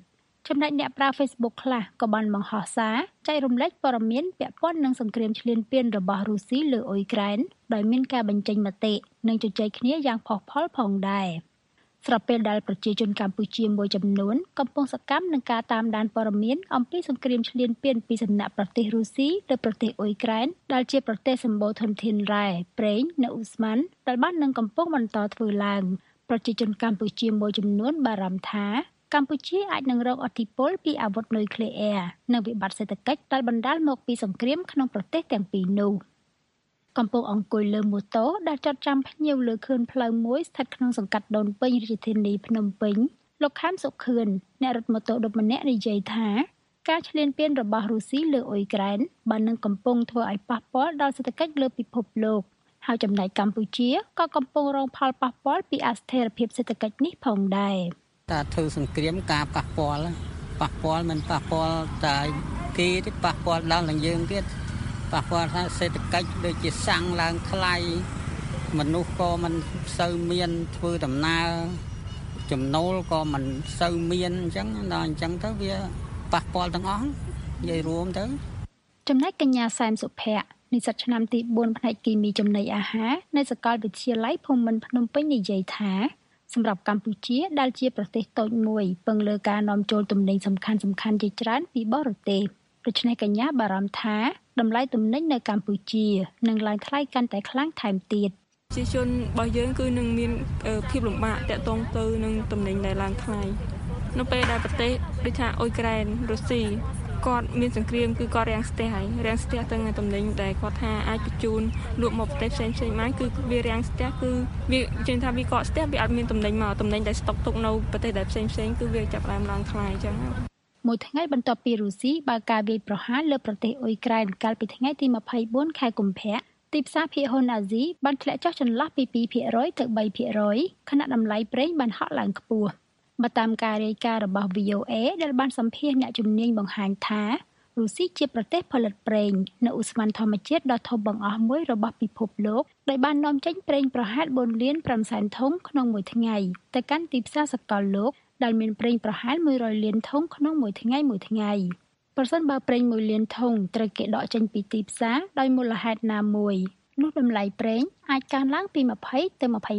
ចំណែកអ្នកប្រើ Facebook ខ្លះក៏បានបង្ហោះសារចែករំលែកព័ត៌មានពាក់ព័ន្ធនឹងសង្គ្រាមឈ្លានពានរបស់រុស្ស៊ីលើអ៊ុយក្រែនដោយមានការបញ្ចេញមតិនិងជជែកគ្នាយ៉ាងផុសផុលផងដែរស្របពេលដែលប្រជាជនកម្ពុជាមួយចំនួនកំពុងសកម្មនឹងការតាមដានព័ត៌មានអំពីសង្គ្រាមឈ្លានពានពីសំណាក់ប្រទេសរុស្ស៊ីទៅប្រទេសអ៊ុយក្រែនដែលជាប្រទេសសម្បូរធនធានរ៉ែប្រេងនិងឧស្ម័នដែលបាននឹងកំពុងបន្តធ្វើឡើងប្រជាជនកម្ពុជាមួយចំនួនបារម្ភថាកម្ពុជាអាចនឹងរងឥទ្ធិពលពីអាវុធនុយក្លេអ៊ែរនិងវិបត្តិសេដ្ឋកិច្ចដែលបណ្ដាលមកពីសង្គ្រាមក្នុងប្រទេសទាំងពីរនោះកំពុងអង្គុយលើម៉ូតូដែលចតចាំភ្ញៀវលើខឿនផ្លូវមួយស្ថិតក្នុងសង្កាត់ដូនពេញរាជធានីភ្នំពេញលោកខេមសុខឿនអ្នករត់ម៉ូតូឌុបម្នាក់និយាយថាការឈ្លានពានរបស់រុស្ស៊ីលើអ៊ុយក្រែនបាននឹងកំពុងធ្វើឲ្យប៉ះពាល់ដល់សេដ្ឋកិច្ចលើពិភពលោកហើយចំណែកកម្ពុជាក៏កំពុងរងផលប៉ះពាល់ពីអស្ថិរភាពសេដ្ឋកិច្ចនេះផងដែរតាធ្វើសង្គ្រាមការប៉ះពាល់មិនប៉ះពាល់តែគេទេប៉ះពាល់ដល់នឹងយើងទៀតប៉ះពាល់ថាសេដ្ឋកិច្ចដូចជាសាំងឡើងថ្លៃមនុស្សក៏មិនសូវមានធ្វើដំណើរចំណូលក៏មិនសូវមានអញ្ចឹងដល់អញ្ចឹងទៅវាប៉ះពាល់ទាំងអស់និយាយរួមទៅចំណែកកញ្ញាសែមសុភ័ក្រនិស្សិតឆ្នាំទី4ផ្នែកគីមីចំណីអាហារនៅសាកលវិទ្យាល័យភូមិន្ទភ្នំពេញនិយាយថាសម្រាប់កម្ពុជាដែលជាប្រទេសតូចមួយពឹងលើការនាំចូលទំនិញសំខាន់ៗជាច្រើនពីបរទេសដូច្នេះកញ្ញាបារម្ភថាតម្លៃទំនិញនៅកម្ពុជានឹងឡើងថ្លៃកាន់តែខ្លាំងថែមទៀតប្រជាជនរបស់យើងគឺនឹងមានភាពលំបាកតាក់ទងទៅនឹងទំនិញដែលឡើងថ្លៃនៅពេលដែលប្រទេសដូចថាអ៊ុយក្រែនរុស្ស៊ីគាត់មានសង្គ្រាមគឺគាត់រាំងស្ទះទាំងទំនិញដែលគាត់ថាអាចបញ្ជូនលក់មកប្រទេសផ្សេងបានគឺវារាំងស្ទះគឺវាជឿថាវាកកស្ទះវាអត់មានទំនិញមកទំនិញដែលស្តុកទុកនៅប្រទេសដែលផ្សេងគឺវាចាប់ដើមឡើងថ្លៃអញ្ចឹងមួយថ្ងៃបន្ទាប់ពីរុស្ស៊ីបើកការវាយប្រហារលើប្រទេសអ៊ុយក្រែនកាលពីថ្ងៃទី24ខែកុម្ភៈទីផ្សារភាគហ៊ុនអាស៊ីបានធ្លាក់ចុះចន្លោះពី 2% ទៅ 3% ខណៈតម្លៃប្រេងបានហក់ឡើងខ្ពស់បើតាមការរាយការណ៍របស់ VOA ដែលបានសម្ភាសន៍អ្នកជំនាញបង្ហាញថារុស្ស៊ីជាប្រទេសផលិតប្រេងនៅឧស្ម័នធម្មជាតិដ៏ធំបង្អស់មួយរបស់ពិភពលោកដែលបាននាំចេញប្រេងប្រហែល 4 លាន 5 សែនធុងក្នុងមួយថ្ងៃទៅកាន់ទីផ្សារសកលលោកដែលមានប្រេងប្រហែល 100 លានធុងក្នុងមួយថ្ងៃប្រសិនបើប្រេង 1 លានធុងត្រូវគេដកចេញពីទីផ្សារដោយមូលហេតុណាមួយនោះតម្លៃប្រេងអាចកើនឡើងពី 20 ទៅ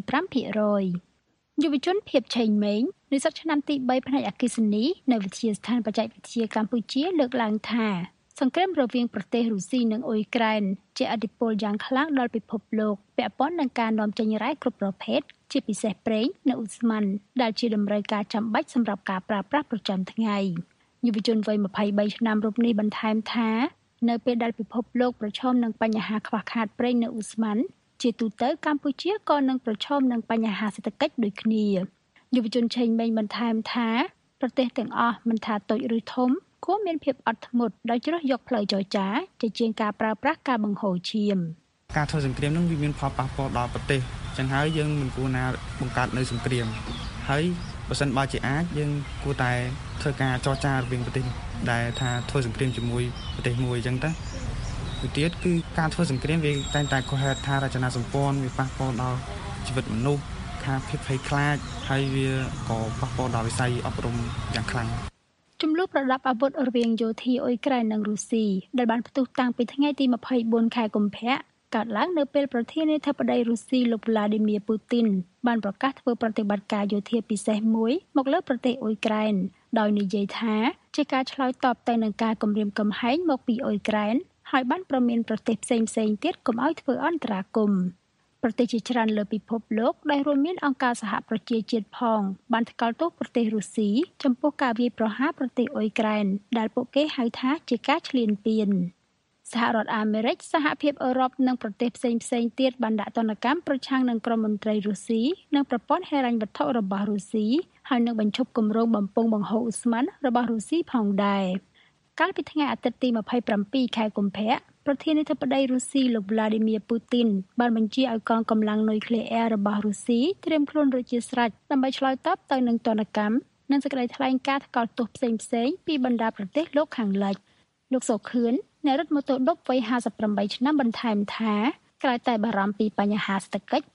25% យុវជនភាពឆេងម៉េងនិស្សិតឆ្នាំទី3ផ្នែកអគ្គិសនីនៅវិទ្យាស្ថានបច្ចេកវិទ្យាកម្ពុជាលើកឡើងថាសង្គ្រាមរវាងប្រទេសរុស្ស៊ីនិងអ៊ុយក្រែនជាឥទ្ធិពលយ៉ាងខ្លាំងដល់ពិភពលោកពាក់ព័ន្ធនឹងការនាំចេញរ៉ែគ្រប់ប្រភេទជាពិសេសប្រេងនិងឧស្ម័នដែលជាតម្រូវការចាំបាច់សម្រាប់ការប្រើប្រាស់ប្រចាំថ្ងៃយុវជនវ័យ23ឆ្នាំរូបនេះបន្ថែមថានៅពេលដែលពិភពលោកប្រឈមនឹងបញ្ហាខ្វះខាតប្រេងនិងឧស្ម័នជាទូទៅកម្ពុជាក៏នឹងប្រឈមនឹងបញ្ហាសេដ្ឋកិច្ចដូចគ្នាយុវជនឆេងម៉េងបន្ថែមថាប្រទេសទាំងអស់មិនថាតូចឬធំគួរមានភាពអត់ធ្មត់ដោយជ្រើសយកផ្លូវចរចាជាជាងការប្រើប្រាស់ការបង្ហូរឈាមការធ្វើសង្គ្រាមនឹងវាមានផលប៉ះពាល់ដល់ប្រទេសចឹងហើយយើងមិនគួរណាបង្កើតនៅសង្គ្រាមហើយបើសិនបើជាអាចយើងគួរតែធ្វើការចរចារវាងប្រទេសដែលថាធ្វើសង្គ្រាមជាមួយប្រទេសមួយចឹងទៅទៅទៀតគឺការធ្វើសង្គ្រាមវាតែងតែកុហេតុថារចនាសម្ព័ន្ធវាប៉ះពាល់ដល់ជីវិតមនុស្សការភាពភ័យខ្លាចហើយវាក៏ប៉ះពាល់ដល់វិស័យអប់រំយ៉ាងខ្លាំងចំនួនប្រដាប់អាវុធរវាងយោធាអ៊ុយក្រែននិងរុស្ស៊ីដែលបានផ្ទុះតាំងពីថ្ងៃទី24ខែកុម្ភៈកើតឡើងនៅពេលប្រធានាធិបតីរុស្ស៊ីលោក Vladimir Putin បានប្រកាសធ្វើប្រតិបត្តិការយោធាពិសេសមួយមកលើប្រទេសអ៊ុយក្រែនដោយនិយាយថាជាការឆ្លើយតបទៅនឹងការគំរាមកំហែងមកពីអ៊ុយក្រែនហើយបានប្រមានប្រទេសផ្សេងៗទៀតកុំឲ្យធ្វើអន្តរាគមន៍ប្រទេសជាច្រើនលើពិភពលោកដែលរួមមានអង្គការសហប្រជាជាតិផងបានថ្កោលទោសប្រទេសរុស្ស៊ីចំពោះការវាយប្រហារប្រទេសអ៊ុយក្រែនដែលពួកគេហៅថាជាការឈ្លានពានសហរដ្ឋអាមេរិកសហភាពអឺរ៉ុបនិងប្រទេសផ្សេងៗទៀតបានដាក់ទណ្ឌកម្មប្រឆាំងនឹងក្រុមមន្ត្រីរុស្ស៊ីនិងប្រព័ន្ធហិរញ្ញវត្ថុរបស់រុស្ស៊ីហើយនឹងបញ្ឈប់គម្រោងបំពង់បង្ហូរឧស្ម័នរបស់រុស្ស៊ីផងដែរកាលពីថ្ងៃអាទិត្យទី27ខែកុម្ភៈប្រធានាធិបតីរុស្ស៊ីលោក Vladimir Putin បានបញ្ជាឲ្យកងកម្លាំងនុយក្លេអ៊ែររបស់រុស្ស៊ីត្រៀមខ្លួនរួចជាស្រេចដើម្បីឆ្លើយតបទៅនឹងទណ្ឌកម្មនិងសេចក្តីថ្លែងការណ៍ថ្កោលទោសផ្សេងៗពីបណ្ដាប្រទេសលោកខាងលិចលោកសុខឿនអ្នករត់ម៉ូតូឌុបវ័យ58ឆ្នាំបន្ថែមថាក្រៅតែបារម្ភពីបញ្ហាសេដ្ឋកិច្ច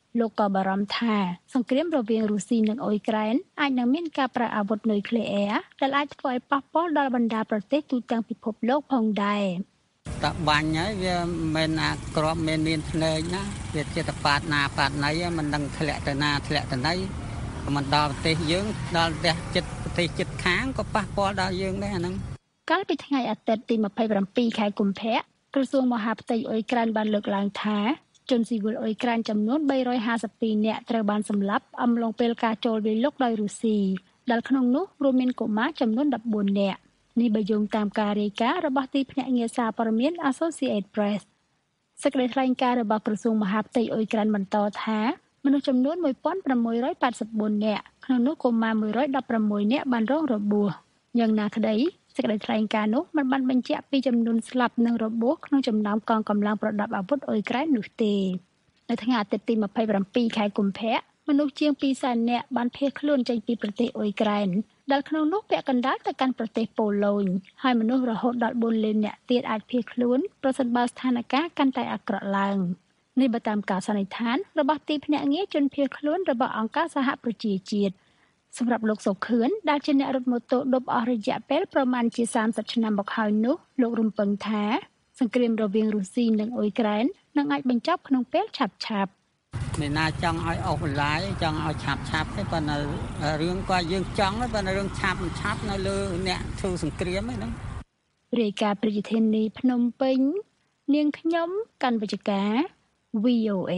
លោកក៏បារម្ភថាសង្គ្រាមរវាងរុស្ស៊ីនិងអ៊ុយក្រែនអាចនឹងមានការប្រើអាវុធនុយក្លេអ៊ែរដែលអាចធ្វើឲ្យប៉ះពាល់ដល់បណ្ដាប្រទេសទូទាំងពិភពលោកផងដែរតបាញ់ហើយវាមិនអាក្របមានភ្នែកណាវាជាតប៉ាតណាប៉ាតណៃមិនដឹងធ្លាក់ទៅណាធ្លាក់ទៅណីមិនដល់ប្រទេសយើងដល់ប្រទេសជិតខាងក៏ប៉ះពាល់ដល់យើងដែរអាហ្នឹងកាលពីថ្ងៃអាទិត្យទី27ខែកុម្ភៈក្រសួងមហាផ្ទៃអ៊ុយក្រែនបានលើកឡើងថាជនស៊ីវិលអ៊ុយក្រែនចំនួន352នាក់ត្រូវបានសម្លាប់អំឡុងពេលការចូលវាយលុកដោយរុស្ស៊ីដែលក្នុងនោះរួមមានកុមារចំនួន14នាក់នេះបើយោងតាមការរាយការណ៍របស់ទីភ្នាក់ងារសារព័ត៌មាន Associated Press សេចក្តីថ្លែងការណ៍របស់ក្រសួងមហាផ្ទៃអ៊ុយក្រែនបន្តថាមនុស្សចំនួន1684នាក់ក្នុងនោះកុមារ116នាក់បានរងរបួសយ៉ាងណាក្តីសេចក្តីថ្លែងការណ៍នោះមិនបានបញ្ជាក់ពីចំនួនស្លាប់និងរបួសក្នុងចំណោមកងកម្លាំងប្រដាប់អាវុធអ៊ុយក្រែននោះទេនៅថ្ងៃអាទិត្យទី27ខែកុម្ភៈមនុស្សជាង200,000នាក់បានភៀសខ្លួនចេញពីប្រទេសអ៊ុយក្រែនដែលក្នុងនោះពាក់កណ្ដាលទៅកាន់ប្រទេសប៉ូឡូញហើយមនុស្សរហូតដល់4លាននាក់ទៀតអាចភៀសខ្លួនប្រសិនបើស្ថានភាពកាន់តែអាក្រក់ឡើងនេះបើតាមការសន្និដ្ឋានរបស់ទីភ្នាក់ងារជនភៀសខ្លួនរបស់អង្គការសហប្រជាជាតិសម្រាប់លោកសុខឿនដែលជាអ្នករត់ម៉ូតូឌុបអស់រយៈពេលប្រមាណជា30ឆ្នាំមកហើយនោះលោករំពឹងថាសង្គ្រាមរវាងរុស្ស៊ីនិងអ៊ុយក្រែននឹងអាចបញ្ចប់ក្នុងពេលឆាប់មានណាចង់ឲ្យអស់បន្លាយចង់ឲ្យឆាប់ទេប៉ុន្តែរឿងក៏យើងចង់ដែរប៉ុន្តែរឿងឆាប់នៅលើអ្នកធ្វើសង្គ្រាមហ្នឹងរាយការណ៍ប្រជាធានីភ្នំពេញនាងខ្ញុំកាន់វិជ្ជការ VOA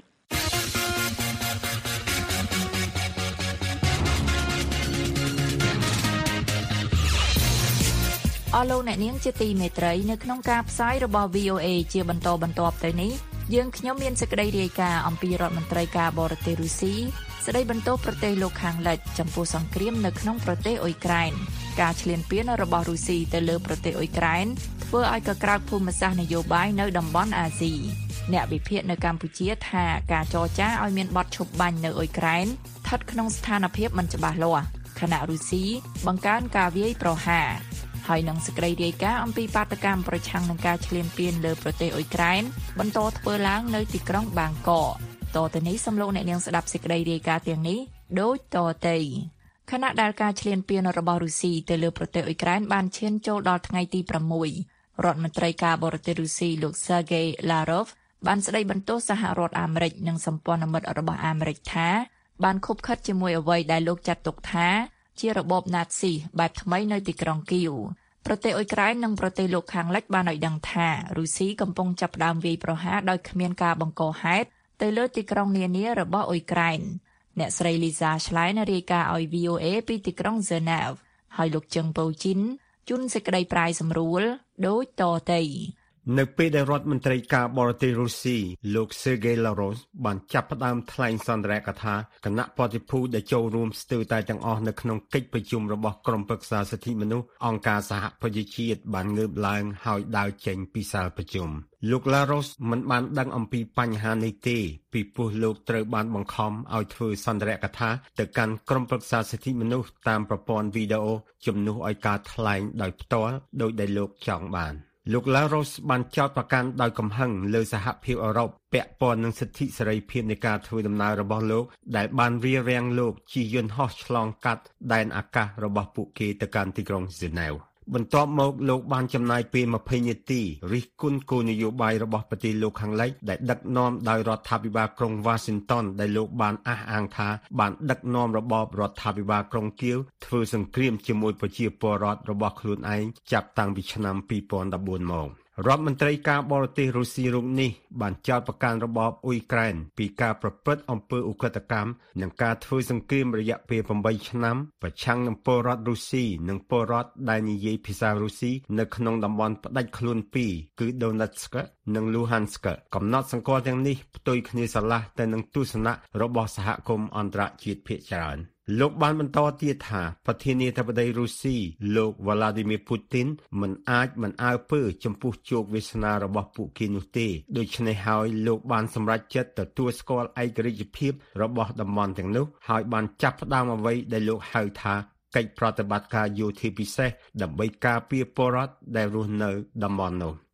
អស់លោកអ្នកនាងជាទីមេត្រីនៅក្នុងការផ្សាយរបស់ VOA ជាបន្តបន្ទាប់ទៅនេះយើងខ្ញុំមានសេចក្តីរាយការណ៍អំពីរដ្ឋមន្ត្រីការបរទេសរុស្ស៊ីស្តីបន្ទោសប្រទេសលោកខាងលិចចំពោះសង្គ្រាមនៅក្នុងប្រទេសអ៊ុយក្រែនការឈ្លានពានរបស់រុស្ស៊ីទៅលើប្រទេសអ៊ុយក្រែនធ្វើឲ្យកក្រើកភូមិសាស្ត្រនយោបាយនៅតំបន់អាស៊ីអ្នកវិភាគនៅកម្ពុជាថាការចរចាឲ្យមានបទឈប់បាញ់នៅអ៊ុយក្រែនស្ថិតក្នុងស្ថានភាពមិនច្បាស់លាស់ខណៈរុស្ស៊ីបង្កើនការវាយប្រហារហើយនឹងសេចក្តីរាយការណ៍អំពីបាតកម្មប្រឆាំងនឹងការឈ្លានពានលើប្រទេសអ៊ុយក្រែនបន្តធ្វើឡើងនៅទីក្រុងបាងកកតទៅនេះសំលោកអ្នកនាងស្ដាប់សេចក្តីរាយការណ៍ទាំងនេះដូចតទៅខណៈដែលការឈ្លានពានរបស់រុស្ស៊ីទៅលើប្រទេសអ៊ុយក្រែនបានឈានចូលដល់ថ្ងៃទី6រដ្ឋមន្ត្រីការបរទេសរុស្ស៊ីលោក Sergei Lavrov បានស្ដីបន្ទោសសហរដ្ឋអាមេរិកនិងសម្ព័ន្ធមិត្តរបស់អាមេរិកថាបានខុបខិតជាមួយអ្វីដែលលោកចាត់ទុកថាជារបបណាតស៊ីបែបថ្មីនៅទីក្រុងគីវប្រទេសអ៊ុយក្រែននិងប្រទេសលោកខាងលិចបានឲ្យដឹងថារុស្ស៊ីកំពុងចាប់ផ្ដើមវាយប្រហារដោយគ្មានការបង្កហេតុទៅលើទីក្រុងនានារបស់អ៊ុយក្រែនអ្នកស្រី Lisa Schlein រាយការណ៍ឲ្យ VOA ពីទីក្រុង Geneva ហើយលោកជឹងប៉ូជីនជូនសេចក្តីប្រាយសម្រួលដូចតទៅនៅពេលដែលរដ្ឋមន្ត្រីការបរទេសរុស្ស៊ីលោក Sergei Lavrov បានចាប់ផ្ដើមថ្លែងសន្ទរកថាគណៈបដិភូដែលចូលរួមស្ទើរតែទាំងអស់នៅក្នុងកិច្ចប្រជុំរបស់ក្រុមប្រឹក្សាសិទ្ធិមនុស្សអង្គការសហប្រជាជាតិបានងើបឡើងហើយដើរចេញពីសាលប្រជុំលោក Lavrov មិនបានដឹងអំពីបញ្ហានេះទេពីព្រោះលោកត្រូវបានបង្ខំឲ្យធ្វើសន្ទរកថាទៅកាន់ក្រុមប្រឹក្សាសិទ្ធិមនុស្សតាមប្រព័ន្ធវីដេអូជំនួសឲ្យការថ្លែងដោយផ្ទាល់ដោយដែលលោកចង់បានលោក Lavrov បានចោទប្រកាន់ដោយកំហឹងលើសហភាពអឺរ៉ុបពាក់ព័ន្ធនឹងសិទ្ធិសេរីភាពនៃការធ្វើដំណើររបស់លោកដែលបានរារាំងលោកជិះយន្តហោះឆ្លងកាត់ដែនអាកាសរបស់ពួកគេទៅកាន់ទីក្រុង Geneva បន្ទាប់មកលោកបានចំណាយពេល20នាទីរិះគន់គោលនយោបាយរបស់ប្រទេសលោកខាងលិចដែលដឹកនាំដោយរដ្ឋាភិបាលក្រុង Washington ដែលលោកបានអះអាងថាបានដឹកនាំរបបរដ្ឋាភិបាលក្រុងគៀវធ្វើសង្គ្រាមជាមួយប្រជាពលរដ្ឋរបស់ខ្លួនឯងចាប់តាំងពីឆ្នាំ2014មករដ្ឋមន្ត្រីការបរទេសរុស្ស៊ីរូបនេះបានចោទប្រកាន់របបអ៊ុយក្រែនពីការប្រព្រឹត្តអំពើឧក្រិដ្ឋកម្មនិងការធ្វើសង្គ្រាមរយៈពេល8ឆ្នាំប្រឆាំងនឹងពលរដ្ឋរុស្ស៊ីនិងពលរដ្ឋដែលនិយាយភាសារុស្ស៊ីនៅក្នុងតំបន់ផ្ដាច់ខ្លួនពីរគឺ Donetsk និង Luhansk កំណត់សម្គាល់ទាំងនេះផ្ទុយគ្នាស្រឡះទៅនឹងទស្សនៈរបស់សហគមន៍អន្តរជាតិភាគច្រើនលោកបានបន្តទៀតថាប្រធានាធិបតីរុស្ស៊ីលោក Vladimir Putin មិនអើពើចំពោះជោគវាសនារបស់ពួកគេនោះទេដូច្នេះហើយលោកបានសម្រេចចិត្តទទួលស្គាល់ឯករាជ្យភាពរបស់តំបន់ទាំងនោះហើយបានចាប់ផ្ដើមអ្វីដែលលោកហៅថាកិច្ចប្រតិបត្តិការយោធាពិសេសដើម្បីការពារពលរដ្ឋដែលរស់នៅតំបន់នោះ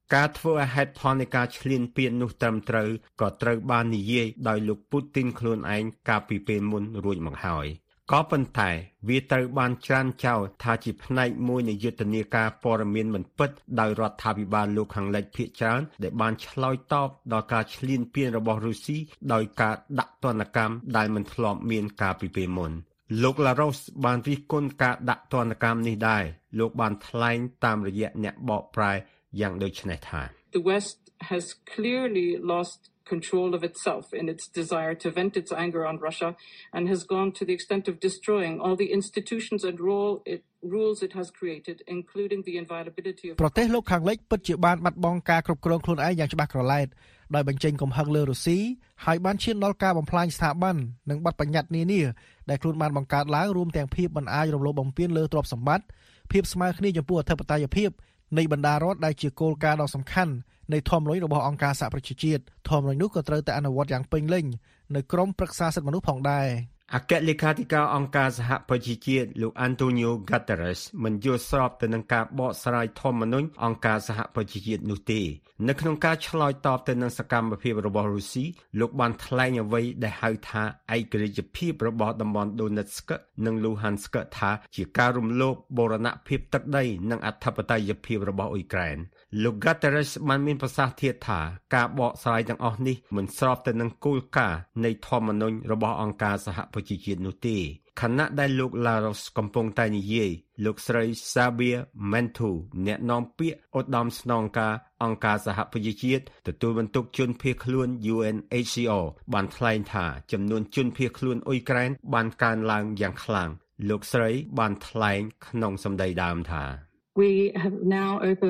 ការធ្វើឲ្យហេតុផលនៃការឈ្លានពាននោះត្រឹមត្រូវក៏ត្រូវបាននិយាយដោយលោកពូទីនខ្លួនឯងកាលពីពេលមុនរួចមកហើយក៏ប៉ុន្តែវាត្រូវបានច្រានចោលថាជាផ្នែកមួយនៃយុទ្ធនាការព័ត៌មានមិនពិតដោយរដ្ឋាភិបាលលោកខាងលិចភាគច្រើនដែលបានឆ្លើយតបដល់ការឈ្លានពានរបស់រុស្ស៊ីដោយការដាក់ទណ្ឌកម្មដែលមិនធ្លាប់មានកាលពីពេលមុនលោក Laros បានរិះគន់ការដាក់ទណ្ឌកម្មនេះដែរលោកបានថ្លែងតាមរយៈអ្នកបកប្រែយ៉ាងដូចនេះថា The West has clearly lost control of itself in its desire to vent its anger on Russia and has gone to the extent of destroying all the institutions and rules it has created, including the inviolability of ប្រទេសលោកខាងលិចពិតជាបានបាត់បង់ការគ្រប់គ្រងខ្លួនឯងយ៉ាងច្បាស់ក្រឡែតដោយបញ្ចេញកំហឹងលើរុស្ស៊ីហើយបានឈានដល់ការបំផ្លាញស្ថាប័ននិងបទបញ្ញត្តិនានាដែលខ្លួនបានបង្កើតឡើងរួមទាំងភាពមិនអាចរំលោភបំពានលើទ្រព្យសម្បត្តិភាពស្មើគ្នាចំពោះអធិបតេយ្យភាពនៃបណ្ដារដ្ឋដែលជាគោលការណ៍ដ៏សំខាន់នៃធម្មនុញ្ញរបស់អង្គការសហប្រជាជាតិធម្មនុញ្ញនោះក៏ត្រូវតែអនុវត្តយ៉ាងពេញលេញនៅក្រមប្រឹក្សាសិទ្ធិមនុស្សផងដែរអគ្គលេខាធិការអង្គការសហប្រជាជាតិលោក Antonio Guterres មិនយល់ស្របទៅនឹងការបកស្រាយធម្មនុញ្ញអង្គការសហប្រជាជាតិនោះទេនៅក្នុងការឆ្លើយតបទៅនឹងសកម្មភាពរបស់រុស្ស៊ីលោកបានថ្លែងអ្វីដែលហៅថាឯករាជ្យភាពរបស់តំបន់ Donetsk និង Luhansk ថាជាការរំលោភបូរណភាពទឹកដីនិងអធិបតេយ្យភាពរបស់អ៊ុយក្រែនលោក Guterres បានមានប្រសាសន៍ទៀតថាការបកស្រាយទាំងអស់នេះមិនស្របទៅនឹងគោលការណ៍នៃធម្មនុញ្ញរបស់អង្គការសហប្រជាជាតិនោះទេខណៈដែលលោក Laros កំពុងតែនិយាយលោកស្រី Sabia Mentu អ្នកនាំពាក្យឧត្តមស្នងការអង្គការសហប្រជាជាតិទទួលបន្ទុកជនភៀសខ្លួន UNHCR បានថ្លែងថាចំនួនជនភៀសខ្លួនអ៊ុយក្រែនបានកើនឡើងយ៉ាងខ្លាំងលោកស្រីបានថ្លែងក្នុងសម្ដីដើមថា We have now over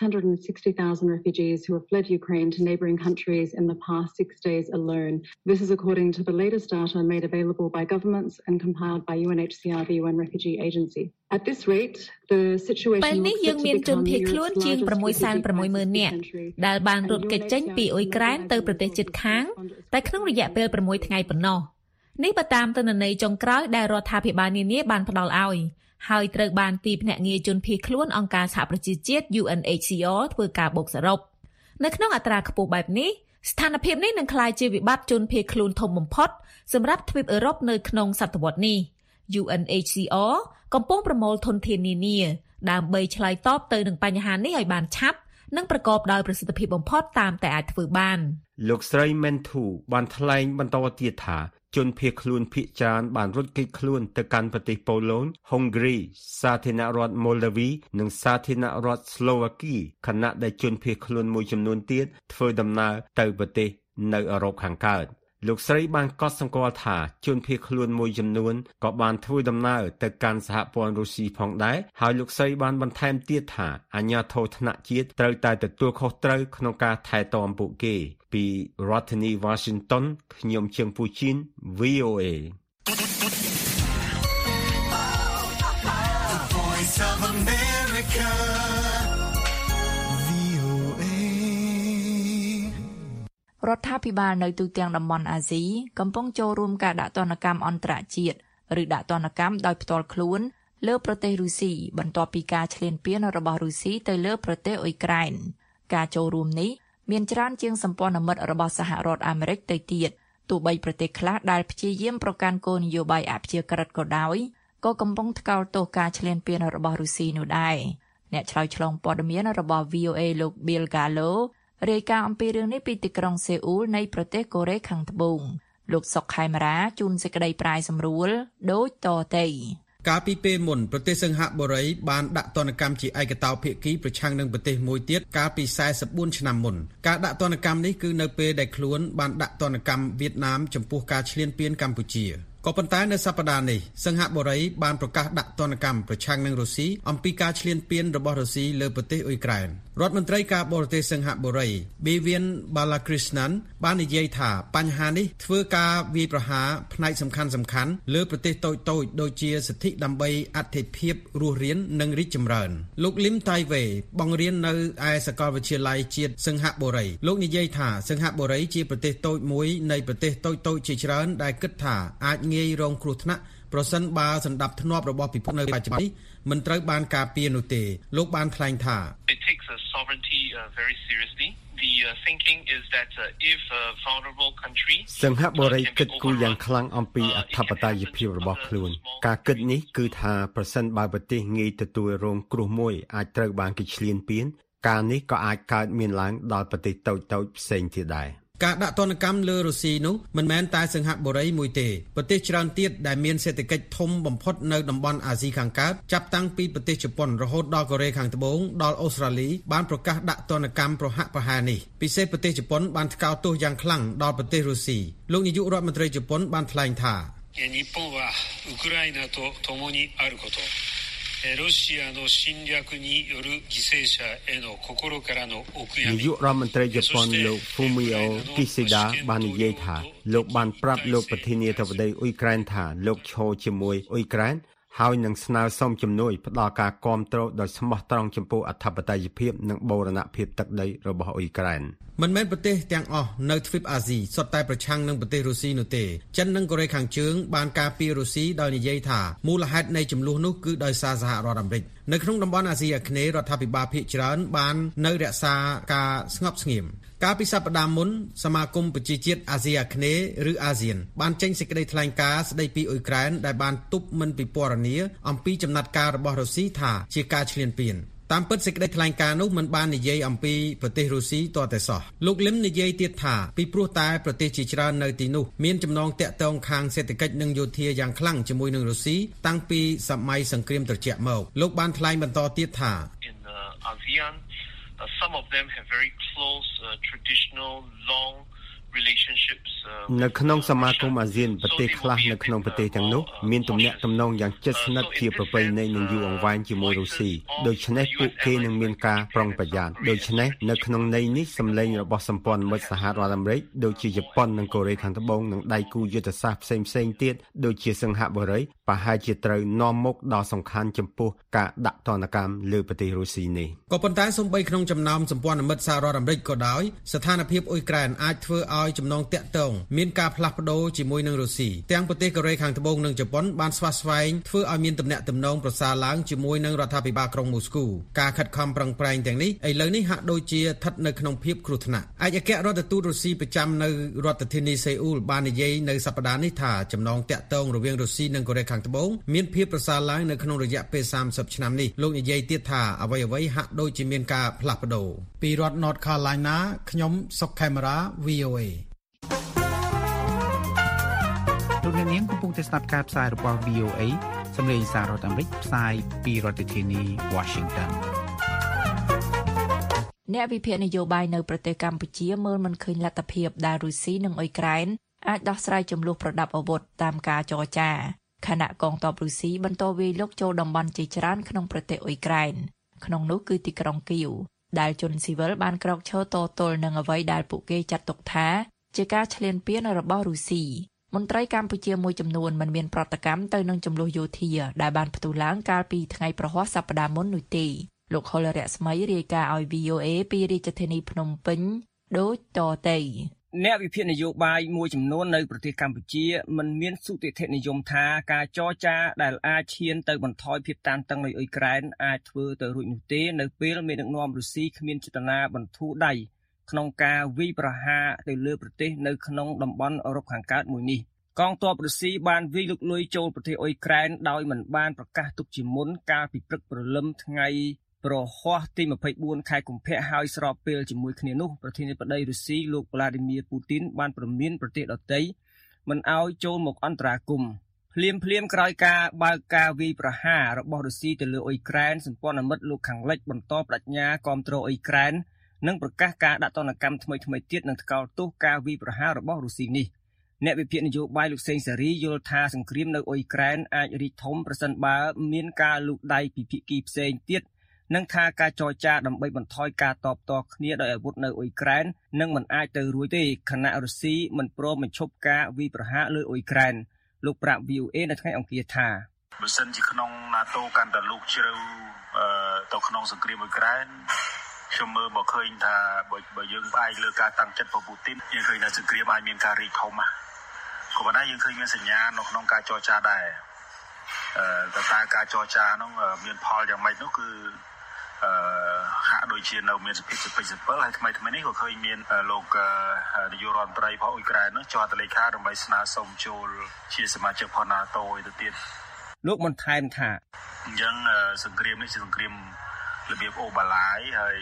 660,000 refugees who have fled Ukraine to neighbouring countries in the past 6 days alone. This is according to the latest data made available by governments and compiled by UNHCR, the UN Refugee Agency. At this rate, the situation will become Europe's largest refugee នាក់ដែលបានរត់គេចចេញពីអ៊ុយក្រែនទៅប្រទេសជិតខាងតែក្នុងរយៈពេល6ថ្ងៃប៉ុណ្ណោះនេះបើតាមទិន្នន័យចុងក្រោយដែលរដ្ឋាភិបាលនានាបានផ្ដល់ឲ្យហើយត្រូវបានទីភ្នាក់ងារជនភៀសខ្លួនអង្គការសហប្រជាជាតិ UNHCR ធ្វើការបូកសរុបនៅក្នុងអត្រាខ្ពស់បែបនេះស្ថានភាពនេះនឹងក្លាយជាវិបត្តិជនភៀសខ្លួនធំបំផុតសម្រាប់ទ្វីបអឺរ៉ុបនៅក្នុងសតវត្សនេះ UNHCR កំពុងប្រមូលធនធាននានាដើម្បីឆ្លើយតបទៅនឹងបញ្ហានេះឲ្យបានឆាប់និងប្រកបដោយប្រសិទ្ធភាពបំផុតតាមតែអាចធ្វើបានលោកស្រី Mentu បានថ្លែងបន្តទៀតថាជនភៀសខ្លួនភាគច្រើនបានរត់គេចខ្លួនទៅកាន់ប្រទេសប៉ូឡូញ ហុងគ្រី សាធារណរដ្ឋម៉ូលដាវី និងសាធារណរដ្ឋស្លូវ៉ាគីខណៈដែលជនភៀសខ្លួនមួយចំនួនទៀតធ្វើដំណើរទៅប្រទេសនៅអឺរ៉ុបខាងកើតលោកស្រីបានកត់សម្គាល់ថាជនភៀសខ្លួនមួយចំនួនក៏បានធ្វើដំណើរទៅកាន់សហព័ន្ធរុស្ស៊ីផងដែរហើយលោកស្រីបានបន្ថែមទៀតថាអាជ្ញាធរថ្នាក់ជាតិត្រូវតែទទួលខុសត្រូវក្នុងការថែទាំពួកគេពីរដ្ឋធានី Washington ខ្ញុំជើងពូជីន VOA The Voice of America រដ្ឋាភិបាលនៅទូទាំងតំបន់អាស៊ីកំពុងចូលរួមការដាក់ទណ្ឌកម្មអន្តរជាតិឬដាក់ទណ្ឌកម្មដោយផ្ទាល់ខ្លួនលើប្រទេសរុស្ស៊ីបន្ទាប់ពីការឈ្លានពានរបស់រុស្ស៊ីទៅលើប្រទេសអ៊ុយក្រែនការចូលរួមនេះមានច្រើនជាងសម្ព័ន្ធមិត្តរបស់សហរដ្ឋអាមេរិកទៅទៀតទោះបីប្រទេសខ្លះដែលព្យាយាមប្រកាន់គោលនយោបាយអព្យាក្រឹតក៏ដោយក៏កំពុងថ្កោលទោសការឈ្លានពានរបស់រុស្ស៊ីនោះដែរអ្នកឆ្លើយឆ្លងព័ត៌មានរបស់ VOA លោក Bill Galloរាយការណ៍អំពីរឿងនេះពីទីក្រុងសេអ៊ូលនៃប្រទេសកូរ៉េខាងត្បូងលោកសុកខេមរាជូនសេចក្តីប្រាយសម្រួលដូចតទៅកាលពីពេលមុនប្រទេសសិង្ហបុរីបានដាក់ទណ្ឌកម្មជាឯកតោភាគីប្រឆាំងនឹងប្រទេសមួយទៀតកាលពី44ឆ្នាំមុនការដាក់ទណ្ឌកម្មនេះគឺនៅពេលដែលខ្លួនបានដាក់ទណ្ឌកម្មវៀតណាមចំពោះការឈ្លានពានកម្ពុជាក៏ប៉ុន្តែនៅសប្តាហ៍នេះសិង្ហបុរីបានប្រកាសដាក់ទណ្ឌកម្មប្រឆាំងនឹងរុស្ស៊ីអំពីការឈ្លានពានរបស់រុស្ស៊ីលើប្រទេសអ៊ុយក្រែនរដ្ឋមន្ត្រីការបរទេសសិង្ហបុរី Vivian Balakrishnan បាននិយាយថាបញ្ហានេះធ្វើការវាយប្រហារផ្នែកសំខាន់លើប្រទេសតូចៗដូចជាសិទ្ធិដើម្បីអធិភាពរស់រាននិងរីកចម្រើនលោក Lim Tai Wei បង្រៀននៅឯសាកលវិទ្យាល័យជាតិសិង្ហបុរីលោកនិយាយថាសិង្ហបុរីជាប្រទេសតូចមួយនៃប្រទេសតូចៗជាច្រើនដែលគិតថាអាចងាយរងគ្រោះថ្នាក់ប្រសិនបើសណ្ដាប់ធ្នាប់របស់ពិភពនៅបច្ចុប្បន្ននេះមិនត្រូវបានការពារនោះទេលោកបានថ្លែងថា It takes us sovereignty very seriously. The thinking is that if a vulnerable country សង្ហបុរីគិតគូរយ៉ាងខ្លាំងអំពីអធិបតេយ្យភាពរបស់ខ្លួនការគិតនេះគឺថាប្រសិនបើប្រទេសងាយទទួលរងគ្រោះមួយអាចត្រូវបានគេឈ្លានពានការនេះក៏អាចកើតមានឡើងដល់ប្រទេសតូចៗផ្សេងទៀតដែរការដាក់ទណ្ឌកម្មលើរុស្ស៊ីនោះមិនមែនតែសង្ហបុរីមួយទេប្រទេសច្រើនទៀតដែលមានសេដ្ឋកិច្ចធំបំផុតនៅតំបន់អាស៊ីខាងកើតចាប់តាំងពីប្រទេសជប៉ុនរហូតដល់កូរ៉េខាងត្បូងដល់អូស្ត្រាលីបានប្រកាសដាក់ទណ្ឌកម្មប្រហាក់ប្រហែលនេះពិសេសប្រទេសជប៉ុនបានថ្កោលទោសយ៉ាងខ្លាំងដល់ប្រទេសរុស្ស៊ីលោកនាយករដ្ឋមន្ត្រីជប៉ុនបានថ្លែងថា日本はウクライナと共にあることロシアの侵略による犠牲者への心からのお悔やみនាយករដ្ឋមន្ត្រីជប៉ុនលោក Fumio Kishida បាននិយាយថាលោកបានប្រាប់លោកប្រធានាធិបតីអ៊ុយក្រែនថាលោកឈរជាមួយអ៊ុយក្រែនហើយនឹងស្នើសុំជំនួយផ្ដល់ការគាំទ្រដោយស្មោះត្រង់ចំពោះអធិបតេយ្យភាពនិងបូរណភាពទឹកដីរបស់អ៊ុយក្រែនមិនមែនប្រទេសទាំងអស់នៅទ្វីបអាស៊ីសុទ្ធតែប្រឆាំងនឹងប្រទេសរុស្ស៊ីនោះទេចិននិងកូរ៉េខាងជើងបានការពាររុស្ស៊ីដោយនិយាយថាមូលហេតុនៃចំនួននោះគឺដោយសារសហរដ្ឋអាមេរិកនៅក្នុងតំបន់អាស៊ីអាគ្នេយ៍រដ្ឋាភិបាលភាគច្រើនបាននៅរក្សាការស្ងប់ស្ងៀមកាលពីសប្តាហ៍មុនសមាគមប្រជាជាតិអាស៊ីអាគ្នេយ៍ឬអាស៊ានបានចេញសេចក្តីថ្លែងការណ៍ស្តីពីអ៊ុយក្រែនដែលបានទប់មិនពិពណ៌នាអំពីចំណាត់ការរបស់រុស្ស៊ីថាជាការឈ្លានពានតាមពិតសេចក្តីថ្លែងការណ៍នោះមិនបាននិយាយអំពីប្រទេសរុស្ស៊ីទាល់តែសោះលោកលឹមនិយាយទៀតថាពីព្រោះតែប្រទេសជាច្រើននៅទីនោះមានចំណងតាក់ទងខាងសេដ្ឋកិច្ចនិងយោធាយ៉ាងខ្លាំងជាមួយនឹងរុស្ស៊ីតាំងពីសម័យសង្គ្រាមត្រជាក់មកលោកបានថ្លែងបន្តទៀតថា some of them have very close traditional long relationships នៅក្នុងសមាគមអាស៊ានប្រទេសខ្លះនៅក្នុងប្រទេសទាំងនោះមានទំនាក់ទំនងយ៉ាងជិតស្និទ្ធជាប្រពៃណីនិងយូរអង្វែងជាមួយរុស្ស៊ីដូច្នេះពួកគេនឹងមានការប្រុងប្រយ័ត្នដូច្នេះនៅក្នុងន័យនេះសម្លេងរបស់សម្ព័ន្ធមិត្តសហរដ្ឋអាមេរិកដូចជាជប៉ុននិងកូរ៉េខាងត្បូងនិងដៃគូយុទ្ធសាស្ត្រផ្សេងៗទៀតដូចជាសិង្ហបុរីប្រហែលជាត្រូវនាំមុខដល់សំខាន់ចំពោះការដាក់ទណ្ឌកម្មលើប្រទេសរុស្ស៊ីនេះក៏ប៉ុន្តែសូម្បីក្នុងចំណោមសម្ព័ន្ធមិត្តសហរដ្ឋអាមេរិកក៏ដោយស្ថានភាពអ៊ុយក្រែនអាចធ្វើឲ្យចំណងតាក់ទងមានការផ្លាស់ប្ដូរជាមួយនឹងរុស្ស៊ីទាំងប្រទេសកូរ៉េខាងត្បូងនិងជប៉ុនបានស្វាស្វែងធ្វើឲ្យមានទំនាក់ទំនងប្រសើរឡើងជាមួយនឹងរដ្ឋាភិបាលក្រុងមូស្គូការខិតខំប្រឹងប្រែងទាំងនេះឥឡូវនេះហាក់ដូចជាស្ថិតនៅក្នុងភាពគ្រោះថ្នាក់ឯកអគ្គរដ្ឋទូតរុស្ស៊ីប្រចាំនៅរដ្ឋធានីសេអ៊ូលបាននិយាយនៅសប្តាហ៍នេះថាចំណងតាក់ទងរវាងរុស្ស៊ីនិងកូរ៉េខាងត្បូងមានភាពប្រសើរឡើងនៅក្នុងរយៈពេល30ឆ្នាំនេះលោកនិយាយទៀតថាអ្វីៗហាក់ដូចជាមានការផ្លាស់ប្ដូរពីរដ្ឋ North Carolina ខ្ញុំសុកខេមរា VOA លោកអ្នកនាងកំពុងតែស្ដាប់ការផ្សាយរបស់ VOA សម្លេងសាររដ្ឋអាមេរិកផ្សាយពីរដ្ឋធានី Washington អ្នកវិភាគនយោបាយនៅប្រទេសកម្ពុជាមើលមិនឃើញលទ្ធភាពដែលរុស្ស៊ីនិងអ៊ុយក្រែនអាចដោះស្រាយចំនួនប្រដាប់អាវុធតាមការចរចាខណៈកងទ័ពរុស្ស៊ីបន្តវាយលុកចូលតំបន់ជាច្រើនក្នុងប្រទេសអ៊ុយក្រែនក្នុងនោះគឺទីក្រុងគីវដែលជនស៊ីវិលបានក្រោកឈរតទល់នឹងអ្វីដែលពួកគេចាត់ទុកថាជាការឈ្លានពានរបស់រុស្ស៊ីមន្ត្រីកម្ពុជាមួយចំនួនមិនមានប្រតិកម្មទៅនឹងចំនួនយោធាដែលបានផ្ទុះឡើងកាលពីថ្ងៃប្រហ័សសប្តាហ៍មុននោះទេលោកហុលរស្មីរាយការណ៍ឲ្យ VOA ពីរាជធានីភ្នំពេញដូចតទៅអ្នកវិភាគនយោបាយមួយចំនួននៅប្រទេសកម្ពុជាមិនមានសុទិដ្ឋិនិយមថាការចរចាដែលអាចឈានទៅបន្ថយភាពតានតឹងនៃអ៊ុយក្រែនអាចធ្វើទៅរួចនោះទេនៅពេលមេដឹកនាំរុស្ស៊ីគ្មានចេតនាបន្ធូរដៃក្នុងការវាយប្រហារទៅលើប្រទេសនៅក្នុងតំបន់អឺរ៉ុបខាងកើតមួយនេះកងទ័ពរុស្ស៊ីបានវាយលុកលុយចូលប្រទេសអ៊ុយក្រែនដោយមិនបានប្រកាសទុកជាមុនកាលពីព្រឹកព្រលឹមថ្ងៃប្រហ័សទី24ខែកុម្ភៈហើយស្របពេលជាមួយគ្នានោះប្រធានាធិបតីរុស្ស៊ីលោក Vladimir Putin បានព្រមានប្រទេសដទៃមិនឲ្យចូលមកអន្តរាគមន៍ភ្លាមក្រោយការបើកការវាយប្រហាររបស់រុស្ស៊ីទៅលើអ៊ុយក្រែនសម្ព័ន្ធមិត្តលោកខាងលិចបន្តបដិញ្ញាគាំទ្រអ៊ុយក្រែននិងប្រកាសការដាក់ទណ្ឌកម្មថ្មីទៀតនឹងថ្កោលទោសការវាយប្រហាររបស់រុស្ស៊ីនេះអ្នកវិភាគនយោបាយលោកសេងសេរីយល់ថាសង្គ្រាមនៅអ៊ុយក្រែនអាចរីកធំប្រសិនបើមានការលូកដៃពីភាគីផ្សេងទៀតនិងថាការចរចាដើម្បីបន្ថយការតបតគ្នាដោយអាវុធនៅអ៊ុយក្រែននឹងមិនអាចទៅរួចទេខណៈរុស្ស៊ីមិនព្រមបញ្ឈប់ការវាយប្រហារលើអ៊ុយក្រែនលោកប្រាប់ VOA នៅថ្ងៃអង្គារថាបើសិនជាក្នុង NATO កាន់តែលូកជ្រៅទៅក្នុងសង្គ្រាមអ៊ុយក្រែនខ្ញុំមើលមកឃើញថាបើយើងផ្អែកលើការតាំងចិត្តរបស់ពូទីនយើងឃើញថាសង្គ្រាមអាចមានការរីកធំក៏ប៉ុន្តែយើងឃើញមានសញ្ញានៅក្នុងការចរចាដែរតែការចរចានោះមានផលយ៉ាងម៉េចនោះគឺហាក់ដូចជានៅមានសភាពសិពិលហើយថ្មីនេះក៏ឃើញមានលោកនាយករដ្ឋមន្ត្រីរបស់អ៊ុយក្រែននោះចុះហត្ថលេខាដើម្បីស្នើសុំចូលជាសមាជិកផង NATO ទៅទៀតលោកបានថែមថាអញ្ចឹងសង្គ្រាមនេះជាសង្គ្រាមរបៀបអូបាឡាយហើយ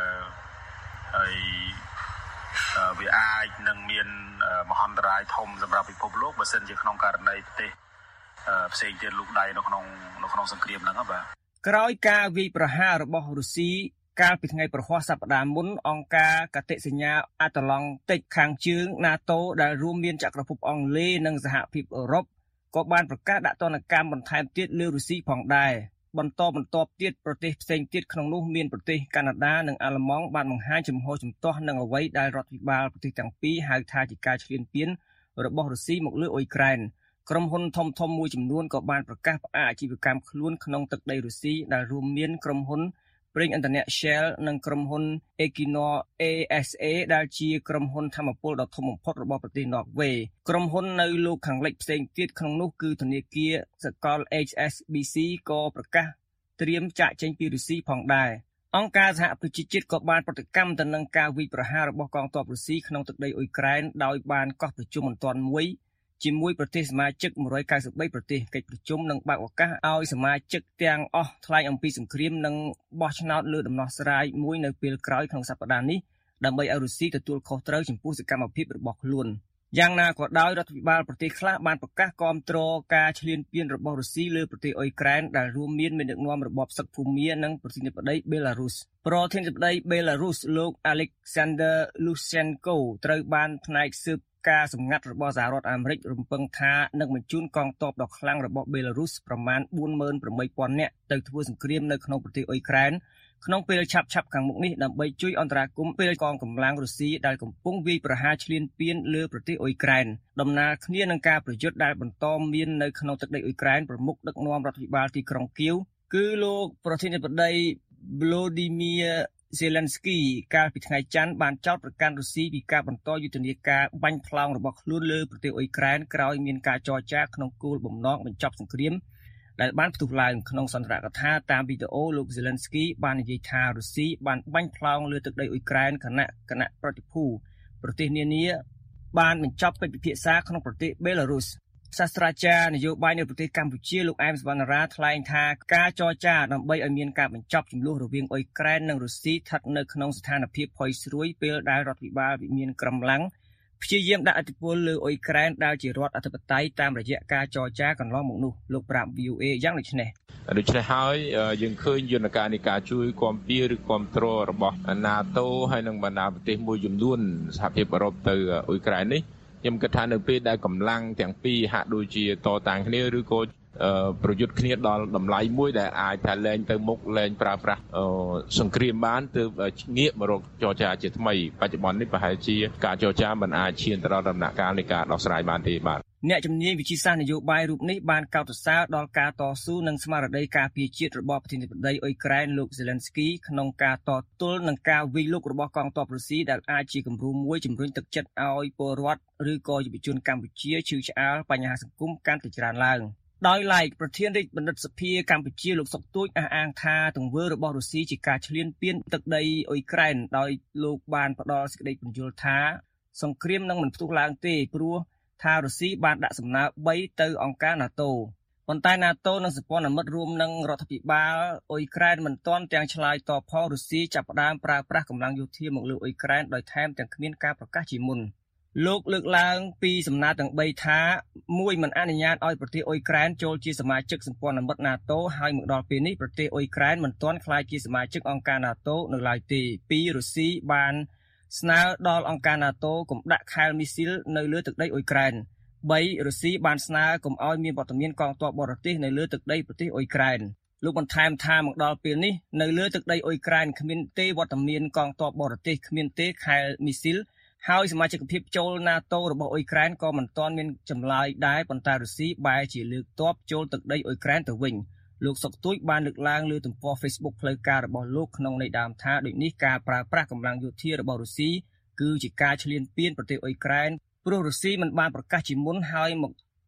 វាអាចនឹងមានមហន្តរាយធំសម្រាប់ពិភពលោកបើសិនជាក្នុងករណីប្រទេសផ្សេងទៀតលូកដៃនៅក្នុងសង្គ្រាមហ្នឹងបាទក្រោយការវាយប្រហាររបស់រុស្ស៊ីកាលពីថ្ងៃប្រហ័សសប្តាហ៍មុនអង្គការកតិសញ្ញាអាត្លង់តិកខាងជើង NATO ដែលរួមមានចក្រភពអង់គ្លេសនិងសហភាពអឺរ៉ុបក៏បានប្រកាសដាក់ទណ្ឌកម្មបន្ថែមទៀតលើរុស្ស៊ីផងដែរបន្ទាប់ទៀតប្រទេសផ្សេងទៀតក្នុងនោះមានប្រទេសកាណាដានិងអាល្លឺម៉ង់បានបង្ហាញជំហរជំទាស់នឹងអ្វីដែលរដ្ឋាភិបាលប្រទេសទាំងពីរហៅថាជាការឈ្លានពានរបស់រុស្ស៊ីមកលើអ៊ុយក្រែនក្រុមហ៊ុនធំមួយចំនួនក៏បានប្រកាសផ្អាកអាជីវកម្មខ្លួនក្នុងទឹកដីរុស្ស៊ីដែលរួមមានក្រុមហ៊ុនប្រេងឥន្ធនៈ Shell និងក្រុមហ៊ុន Equinor ASA ដែលជាក្រុមហ៊ុនថាមពលដ៏ធំបំផុតរបស់ប្រទេសន័រវេក្រុមហ៊ុននៅលោកខាងលិចផ្សេងទៀតក្នុងនោះគឺធនាគារសកល HSBC ក៏ប្រកាសត្រៀមចាកចេញពីរុស្ស៊ីផងដែរអង្គការសហប្រជាជាតិក៏បានប្រតិកម្មទៅនឹងការវាយប្រហាររបស់កងទ័ពរុស្ស៊ីក្នុងទឹកដីអ៊ុយក្រែនដោយបានកោះប្រជុំបន្ទាន់មួយជាមួយប្រទេសសមាជិក193ប្រទេសកិច្ចប្រជុំនឹងបើកឱកាសឲ្យសមាជិកទាំងអស់ថ្លែងអំពីសង្គ្រាមនិងបោះឆ្នោតលើដំណោះស្រាយមួយនៅពេលក្រោយក្នុងសប្តាហ៍នេះដើម្បីឲ្យរុស្ស៊ីទទួលខុសត្រូវចំពោះសកម្មភាពរបស់ខ្លួនយ៉ាងណាក៏ដោយរដ្ឋាភិបាលប្រទេសខ្លះបានប្រកាសគាំទ្រការឈ្លានពានរបស់រុស្ស៊ីលើប្រទេសអ៊ុយក្រែនដែលរួមមានមេដឹកនាំរបបសឹកភូមានិងប្រធានាធិបតីបេឡារុសប្រធានាធិបតីបេឡារុសលោក Alexander Lukashenko ត្រូវបានផ្នែកស៊ើបការសម្ងាត់របស់សហរដ្ឋអាមេរិករំពឹងថានឹងបញ្ជូនកងទ័ពដ៏ខ្លាំងរបស់បេឡារុសប្រមាណ 48,000 នាក់ទៅធ្វើសង្គ្រាមនៅក្នុងប្រទេសអ៊ុយក្រែនក្នុងពេលឆាប់ខាងមុខនេះដើម្បីជួយអន្តរាគមន៍ពេលកងកម្លាំងរុស្ស៊ីដែលកំពុងវាយប្រហារឈ្លានពានលើប្រទេសអ៊ុយក្រែនដំណើរគ្នានឹងការប្រយុទ្ធដែលបន្តមាននៅក្នុងទឹកដីអ៊ុយក្រែនប្រមុខដឹកនាំរដ្ឋាភិបាលទីក្រុងគៀវគឺលោកប្រធានាធិបតី Volodymyr Zelensky កាលពីថ្ងៃច័ន្ទបានចោទប្រកាន់រុស្ស៊ីពីការបន្តយុទ្ធនាការបាញ់ផ្លោងរបស់ខ្លួនលើប្រទេសអ៊ុយក្រែនក្រោយមានការចរចាក្នុងគោលបំណងបញ្ចប់សង្គ្រាមដែលបានផ្ទុះឡើងក្នុងសន្ទរកថាតាមវីដេអូលោក Zelensky បាននិយាយថារុស្ស៊ីបានបាញ់ផ្លោងលើទឹកដីអ៊ុយក្រែនគណៈប្រតិភូប្រទេសនានាបានបញ្ចប់កិច្ចពិភាក្សាក្នុងប្រទេសបេឡារុសសាស្ត្រាចារ្យនយោបាយនៅប្រទេសកម្ពុជាលោកអែមសវណ្ណារាថ្លែងថាការចរចាដើម្បីឲ្យមានការបញ្ចប់ជម្លោះរវាងអ៊ុយក្រែននិងរុស្ស៊ីស្ថិតនៅក្នុងស្ថានភាពផុយស្រួយពេលដែលរដ្ឋាភិបាលវិមានកម្លាំងព្យាយាមដាក់ឥទ្ធិពលលើអ៊ុយក្រែនដែលជារដ្ឋអធិបតេយ្យតាមរយៈការចរចាកន្លងមកនោះលោកប្រាប់ VOA យ៉ាងដូចនេះហើយយើងឃើញយន្តការនៃការជួយគាំពារឬគាំទ្ររបស់ NATO ហើយនិងបណ្ដាប្រទេសមួយចំនួនសហភាពអឺរ៉ុបទៅអ៊ុយក្រែននេះខ្ញុំគិតថានៅពេលដែលកម្លាំងទាំងពីរហាក់ដូចជាតតាំងគ្នាឬក៏ប្រយុទ្ធគ្នាដល់តម្លៃមួយដែលអាចថាលែងទៅមុខលែងប្រើប្រាស់សង្គ្រាមបានទើបងាកមករកចរចាជាថ្មីបច្ចុប្បន្ននេះប្រហែលជាការចរចាមិនអាចឈានទៅដល់ដំណាក់កាលនៃការដោះស្រាយបានទេបាទអ្នកជំនាញវិទ្យាសាស្ត្រនយោបាយរូបនេះបានកោតសរសើរដល់ការតស៊ូនិងស្មារតីការពារជាតិរបស់ប្រធានាធិបតីអ៊ុយក្រែនលោក Zelensky ក្នុងការតទល់នឹងការវាយលុករបស់កងទ័ពរុស្ស៊ីដែលអាចជាគំរូមួយជំរុញទឹកចិត្តឲ្យពលរដ្ឋឬក៏យុវជនកម្ពុជាឈឺឆ្អាលបញ្ហាសង្គមកាន់តែច្រើនឡើងដោយឡែកប្រធានរាជបណ្ឌិតសភាកម្ពុជាលោកសុកទួចអះអាងថាទង្វើរបស់រុស្ស៊ីជាការឈ្លានពានទឹកដីអ៊ុយក្រែនដោយលោកបានផ្ដល់សេចក្តីពន្យល់ថាសង្គ្រាមនឹងមិនផ្ទុះឡើងទេព្រោះថារុស្ស៊ីបានដាក់សំណើ3ទៅអង្គការ NATO ប៉ុន្តែ NATO និងសម្ព័ន្ធមិត្តរួមនឹងរដ្ឋាភិបាលអ៊ុយក្រែនមិនទាន់ទាំងឆ្លើយតបផងរុស្ស៊ីចាប់ផ្ដើមប្រើប្រាស់កម្លាំងយោធាមកលើអ៊ុយក្រែនដោយថែមទាំងគ្មានការប្រកាសជាមុនលោកលើកឡើងពីសំណើទាំង3ថា1មិនអនុញ្ញាតឲ្យប្រទេសអ៊ុយក្រែនចូលជាសមាជិកសម្ព័ន្ធមិត្ត NATO ហើយមកដល់ពេលនេះប្រទេសអ៊ុយក្រែនមិនទាន់ក្លាយជាសមាជិកអង្គការ NATO នៅឡើយទេ2រុស្ស៊ីបានស្នើដល់អង្គការ NATO កុំដាក់ខែលមីស៊ីលនៅលើទឹកដីអ៊ុយក្រែន3រុស្ស៊ីបានស្នើកុំឲ្យមានវត្តមានកងទ័ពបរទេសនៅលើទឹកដីប្រទេសអ៊ុយក្រែនលោកបន្ថែមថាមកដល់ពេលនេះនៅលើទឹកដីអ៊ុយក្រែនគ្មានទេវត្តមានកងទ័ពបរទេសគ្មានទេខែលមីស៊ីលហើយសមាជិកភាពចូល NATO របស់អ៊ុយក្រែនក៏មិនទាន់មានចម្លើយដែរប៉ុន្តែរុស្ស៊ីបែរជាលើកទ័ពចូលទឹកដីអ៊ុយក្រែនទៅវិញលោកសុកទួយបានលើកឡើងលើទំព័រ Facebook ផ្លូវការរបស់លោកក្នុងន័យដើមថាដូចនេះការប្រើប្រាស់កម្លាំងយោធារបស់រុស្ស៊ីគឺជាការឈ្លានពានប្រទេសអ៊ុយក្រែនព្រោះរុស្ស៊ីមិនបានប្រកាសជាមុនហើយមក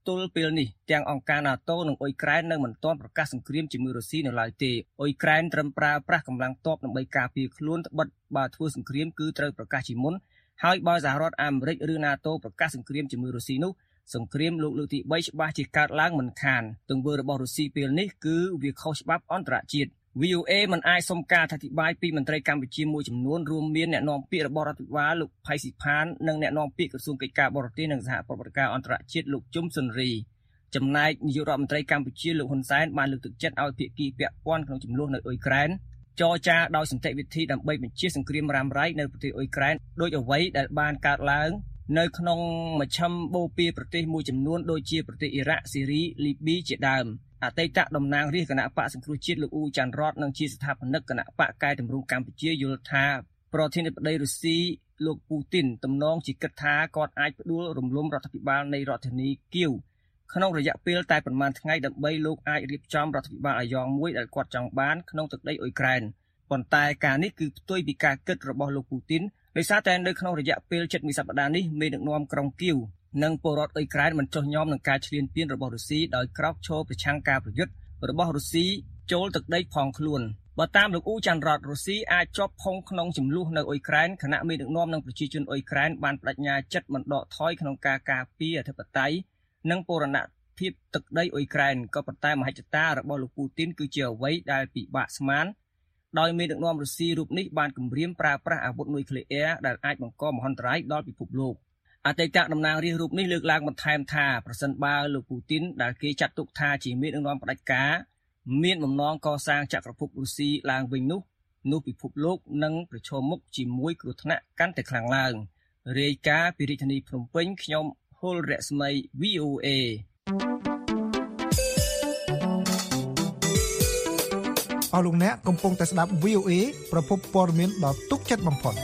ទល់ពេលនេះទាំងអង្គការ NATO និងអ៊ុយក្រែននៅមិនទាន់ប្រកាសសង្គ្រាមជាមួយរុស្ស៊ីនៅឡើយទេអ៊ុយក្រែនត្រឹមប្រើប្រាស់កម្លាំងទ័ពដើម្បីការពារខ្លួនត្បិតបើធ្វើសង្គ្រាមគឺត្រូវប្រកាសជាមុនហើយបើសហរដ្ឋអាមេរិកឬ NATO ប្រកាសសង្គ្រាមជាមួយរុស្ស៊ីនោះសង្គ្រាមលោកលើកទី3ច្បាស់ជាកើតឡើងមិនខានទង្វើរបស់រុស្ស៊ីពេលនេះគឺវាខុសច្បាប់អន្តរជាតិ VOA មិនអាចសុំការអធិប្បាយពីមន្ត្រីកម្ពុជាមួយចំនួនរួមមានអ្នកនាំពាក្យរបស់រដ្ឋាភិបាលលោកផៃស៊ីផាននិងអ្នកនាំពាក្យក្រសួងកិច្ចការបរទេសនិងសហប្រតិបត្តិការអន្តរជាតិលោកជុំសុនរីចំណែកនាយករដ្ឋមន្ត្រីកម្ពុជាលោកហ៊ុនសែនបានលើកទឹកចិត្តឲ្យភាគីពាក់ព័ន្ធក្នុងចំនួននៅអ៊ុយក្រែនចរចាដោយសន្តិវិធីដើម្បីបញ្ជាសង្គ្រាមរ៉ាំរ៉ៃនៅប្រទេសអ៊ុយក្រែនដោយអ្វីដែលបានកើតឡើងនៅក្នុងមជ្ឈមបូព៌ាប្រទេសមួយចំនួនដូចជាប្រទេសអ៊ីរ៉ាក់ស៊ីរីលីប៊ីជាដើមអតីតតំណាងរាជគណៈបកសង្គ្រោះជាតិលោកអ៊ូច័ន្ទរតនិងជាស្ថាបនិកគណៈបកកែតម្រង់កម្ពុជាយល់ថាប្រធានាធិបតីរុស្ស៊ីលោកពូទីនទំនងជាគិតថាគាត់អាចផ្ដួលរំលំរដ្ឋាភិបាលនៃរដ្ឋធានីគៀវក្នុងរយៈពេលតែប្រមាណថ្ងៃដើម្បីលោកអាចរៀបចំរដ្ឋាភិបាលអាយ៉ងមួយដែលគាត់ចង់បានក្នុងទឹកដីអ៊ុយក្រែនប៉ុន្តែការនេះគឺផ្ទុយពីការគិតរបស់លោកពូទីនដោយសារតែនៅក្នុងរយៈពេលជិត1សប្តាហ៍នេះមេដឹកនាំក្រុងគៀវនិងពលរដ្ឋអ៊ុយក្រែនមិនចុះញ៉ាំនឹងការឈ្លានពានរបស់រុស្ស៊ីដោយក្រោកឈរប្រឆាំងការប្រយុទ្ធរបស់រុស្ស៊ីចូលទឹកដីផងខ្លួនបើតាមលោកអ៊ូច័ន្ទរតរុស្ស៊ីអាចជាប់ផុងក្នុងចំនួននៅអ៊ុយក្រែនខណៈមេដឹកនាំនិងប្រជាជនអ៊ុយក្រែនបានបដិញ្ញាចិត្តមិនដកថយក្នុងការការពារអធិបតេយ្យនិងបូរណភាពទឹកដីអ៊ុយក្រែនក៏ប៉ុន្តែមហិច្ឆតារបស់លោកពូទីនគឺជាអ្វីដែលពិបាកស្មានដោយមេដឹកនាំរុស្ស៊ីរូបនេះបានគំរាមប្រើប្រាស់អាវុធនុយក្លេអ៊ែរដែលអាចបង្កមហន្តរាយដល់ពិភពលោកអតីតតំណាងរាស្ត្ររូបនេះលើកឡើងបន្ថែមថាប្រសិនបើលោកពូទីនដែលគេចាត់ទុកថាជាមេដឹកនាំផ្ដាច់ការមានបំណងកសាងចក្រភពរុស្ស៊ីឡើងវិញនោះពិភពលោកនឹងប្រឈមមុខជាមួយគ្រោះថ្នាក់កាន់តែខ្លាំងឡើងរាយការណ៍ពីរាជធានីភ្នំពេញខ្ញុំហុលរស្មី VOA អស់លោកអ្នកកំពុងតែស្ដាប់ VOA ប្រភពព័ត៌មានដ៏ទុកចិត្តបំផុត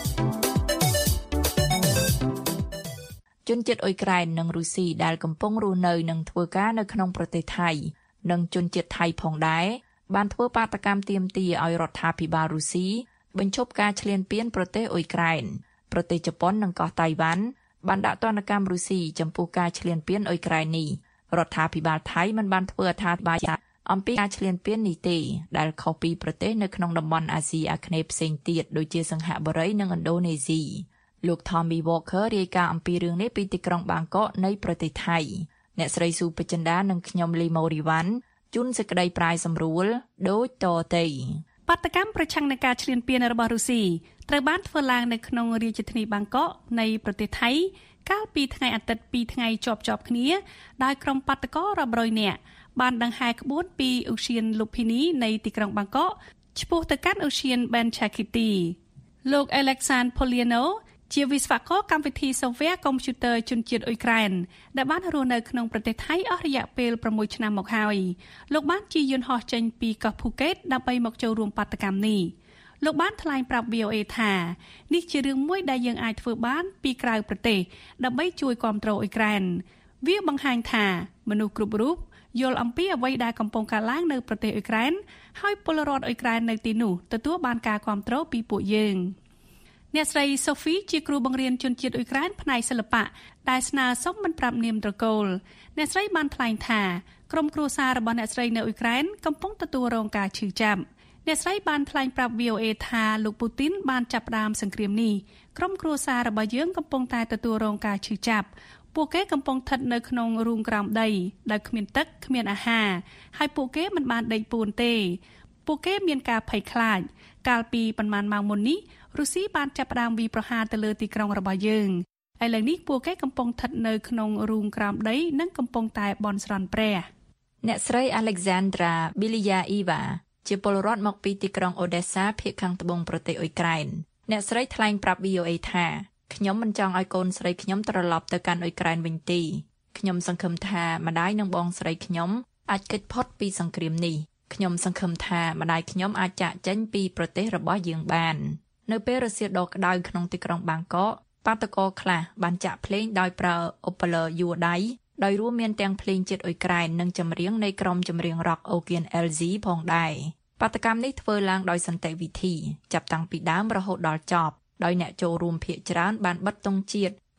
ជនជាតិអ៊ុយក្រែននិងរុស្ស៊ីដែលកំពុងរស់នៅនិងធ្វើការនៅក្នុងប្រទេសថៃនិងជនជាតិថៃផងដែរបានធ្វើបាតកម្មទាមទារឲ្យរដ្ឋាភិបាលរុស្ស៊ីបញ្ឈប់ការឈ្លានពានប្រទេសអ៊ុយក្រែនប្រទេសជប៉ុននិងកោះតៃវ៉ាន់បានដាក់ទណ្ឌកម្មរុស្ស៊ីចំពោះការឈ្លានពានអ៊ុយក្រែននេះរដ្ឋាភិបាលថៃមិនបានធ្វើអត្ថាធិប្បាយអំពីការឈ្លានពាននេះទេដែលខុសពីប្រទេសនៅក្នុងតំបន់អាស៊ីអាគ្នេយ៍ផ្សេងទៀតដូចជាសិង្ហបុរីនិងឥណ្ឌូនេស៊ីលោក Tommy Walker រាយការណ៍អំពីរឿងនេះពីទីក្រុងបាងកកនៃប្រទេសថៃអ្នកស្រីស៊ូពេជ្ជន្តានិងខ្ញុំលីម៉ូរីវ៉ាន់ជូនសេចក្តីប្រាយសម្រួលដូចតទៅបាតកម្មប្រឆាំងនឹងការឈ្លានពានរបស់រុស្ស៊ីត្រូវបានធ្វើឡើងនៅក្នុងរាជធានីបាងកកនៃប្រទេសថៃកាលពីថ្ងៃអាទិត្យ2ថ្ងៃជាប់គ្នាដោយក្រុមបាតកោរាប់រយនាក់បានដង្ហែក្បួនពីឧទ្យានលុបភីនីនៃទីក្រុងបាងកកឆ្ពោះទៅកាន់ឧទ្យានបែនឆាគីទីលោក Alexander Poliano ជាវិស្វករកម្មវិធី Software Computer ជនជាតិអ៊ុយក្រែនដែលបានរស់នៅក្នុងប្រទេសថៃអស់រយៈពេល6ឆ្នាំមកហើយលោកបានជិះយន្តហោះចេញពីកោះភូកេតដើម្បីមកចូលរួមបាតកម្មនេះលោកបានថ្លែងប្រាប់ VOA ថានេះជារឿងមួយដែលយើងអាចធ្វើបានពីក្រៅប្រទេសដើម្បីជួយគាំទ្រអ៊ុយក្រែនវាបង្ហាញថាមនុស្សគ្រប់រូបយល់អំពីអ្វីដែលកំពុងកើតឡើងនៅប្រទេសអ៊ុយក្រែនហើយពលរដ្ឋអ៊ុយក្រែននៅទីនោះទទួលបានការគាំទ្រពីពួកយើងអ្នកស្រី Sophie ជាគ្រូបង្រៀនជនជាតិអ៊ុយក្រែនផ្នែកសិល្បៈដែលស្នើសុំមិនប្រាប់នាមត្រកូលអ្នកស្រីបានថ្លែងថាក្រុមគ្រួសាររបស់អ្នកស្រីនៅអ៊ុយក្រែនកំពុងទទួលរងការឈឺចាប់អ្នកស្រីបានថ្លែងប្រាប់ VOA ថាលោកពូទីនបានចាប់ផ្ដើមសង្គ្រាមនេះក្រុមគ្រួសាររបស់យើងកំពុងតែទទួលរងការឈឺចាប់ពួកគេកំពុងស្ថិតនៅក្នុងរូងក្រោមដីដែលគ្មានទឹកគ្មានអាហារហើយពួកគេមិនបានដេកពួនទេពួកគេមានការភ័យខ្លាចកាលពីប៉ុន្មានម៉ោងមុននេះរុស្ស៊ីបានចាប់ផ្ដើមវាយប្រហារទៅលើទីក្រុងរបស់យើងឥឡូវនេះពួកគេកំពុងស្ថិតនៅក្នុងរូងក្រោមដីនិងកំពុងតែបន់ស្រន់ព្រះអ្នកស្រី Alexandra Biliaeva ជាពលរដ្ឋមកពីទីក្រុង Odessa ភាគខាងត្បូងប្រទេសអ៊ុយក្រែនអ្នកស្រីថ្លែងប្រាប់ VOA ថាខ្ញុំមិនចង់ឲ្យកូនស្រីខ្ញុំត្រឡប់ទៅកាន់អ៊ុយក្រែនវិញទេខ្ញុំសង្ឃឹមថាម្ដាយនិងបងស្រីខ្ញុំអាចគេចផុតពីសង្គ្រាមនេះខ្ញុំសង្ឃឹមថាម្ដាយខ្ញុំអាចចាកចេញពីប្រទេសរបស់យើងបាននៅពេលរសៀលដ៏ក្តៅក្នុងទីក្រុងបាងកកបាតកោខ្លះបានចាក់ភ្លេងដោយប្រើឧបករណ៍យួរដៃដោយរួមមានទាំងភ្លេងជាតិអ៊ុយក្រែននិងចម្រៀងនៃក្រុមចម្រៀង Rock Ogian LZ ផងដែរបាតកម្មនេះធ្វើឡើងដោយសន្តិវិធីចាប់តាំងពីដើមរហូតដល់ចប់ដោយអ្នកចូលរួមភាគច្រើនបានបិទទង់ជាតិ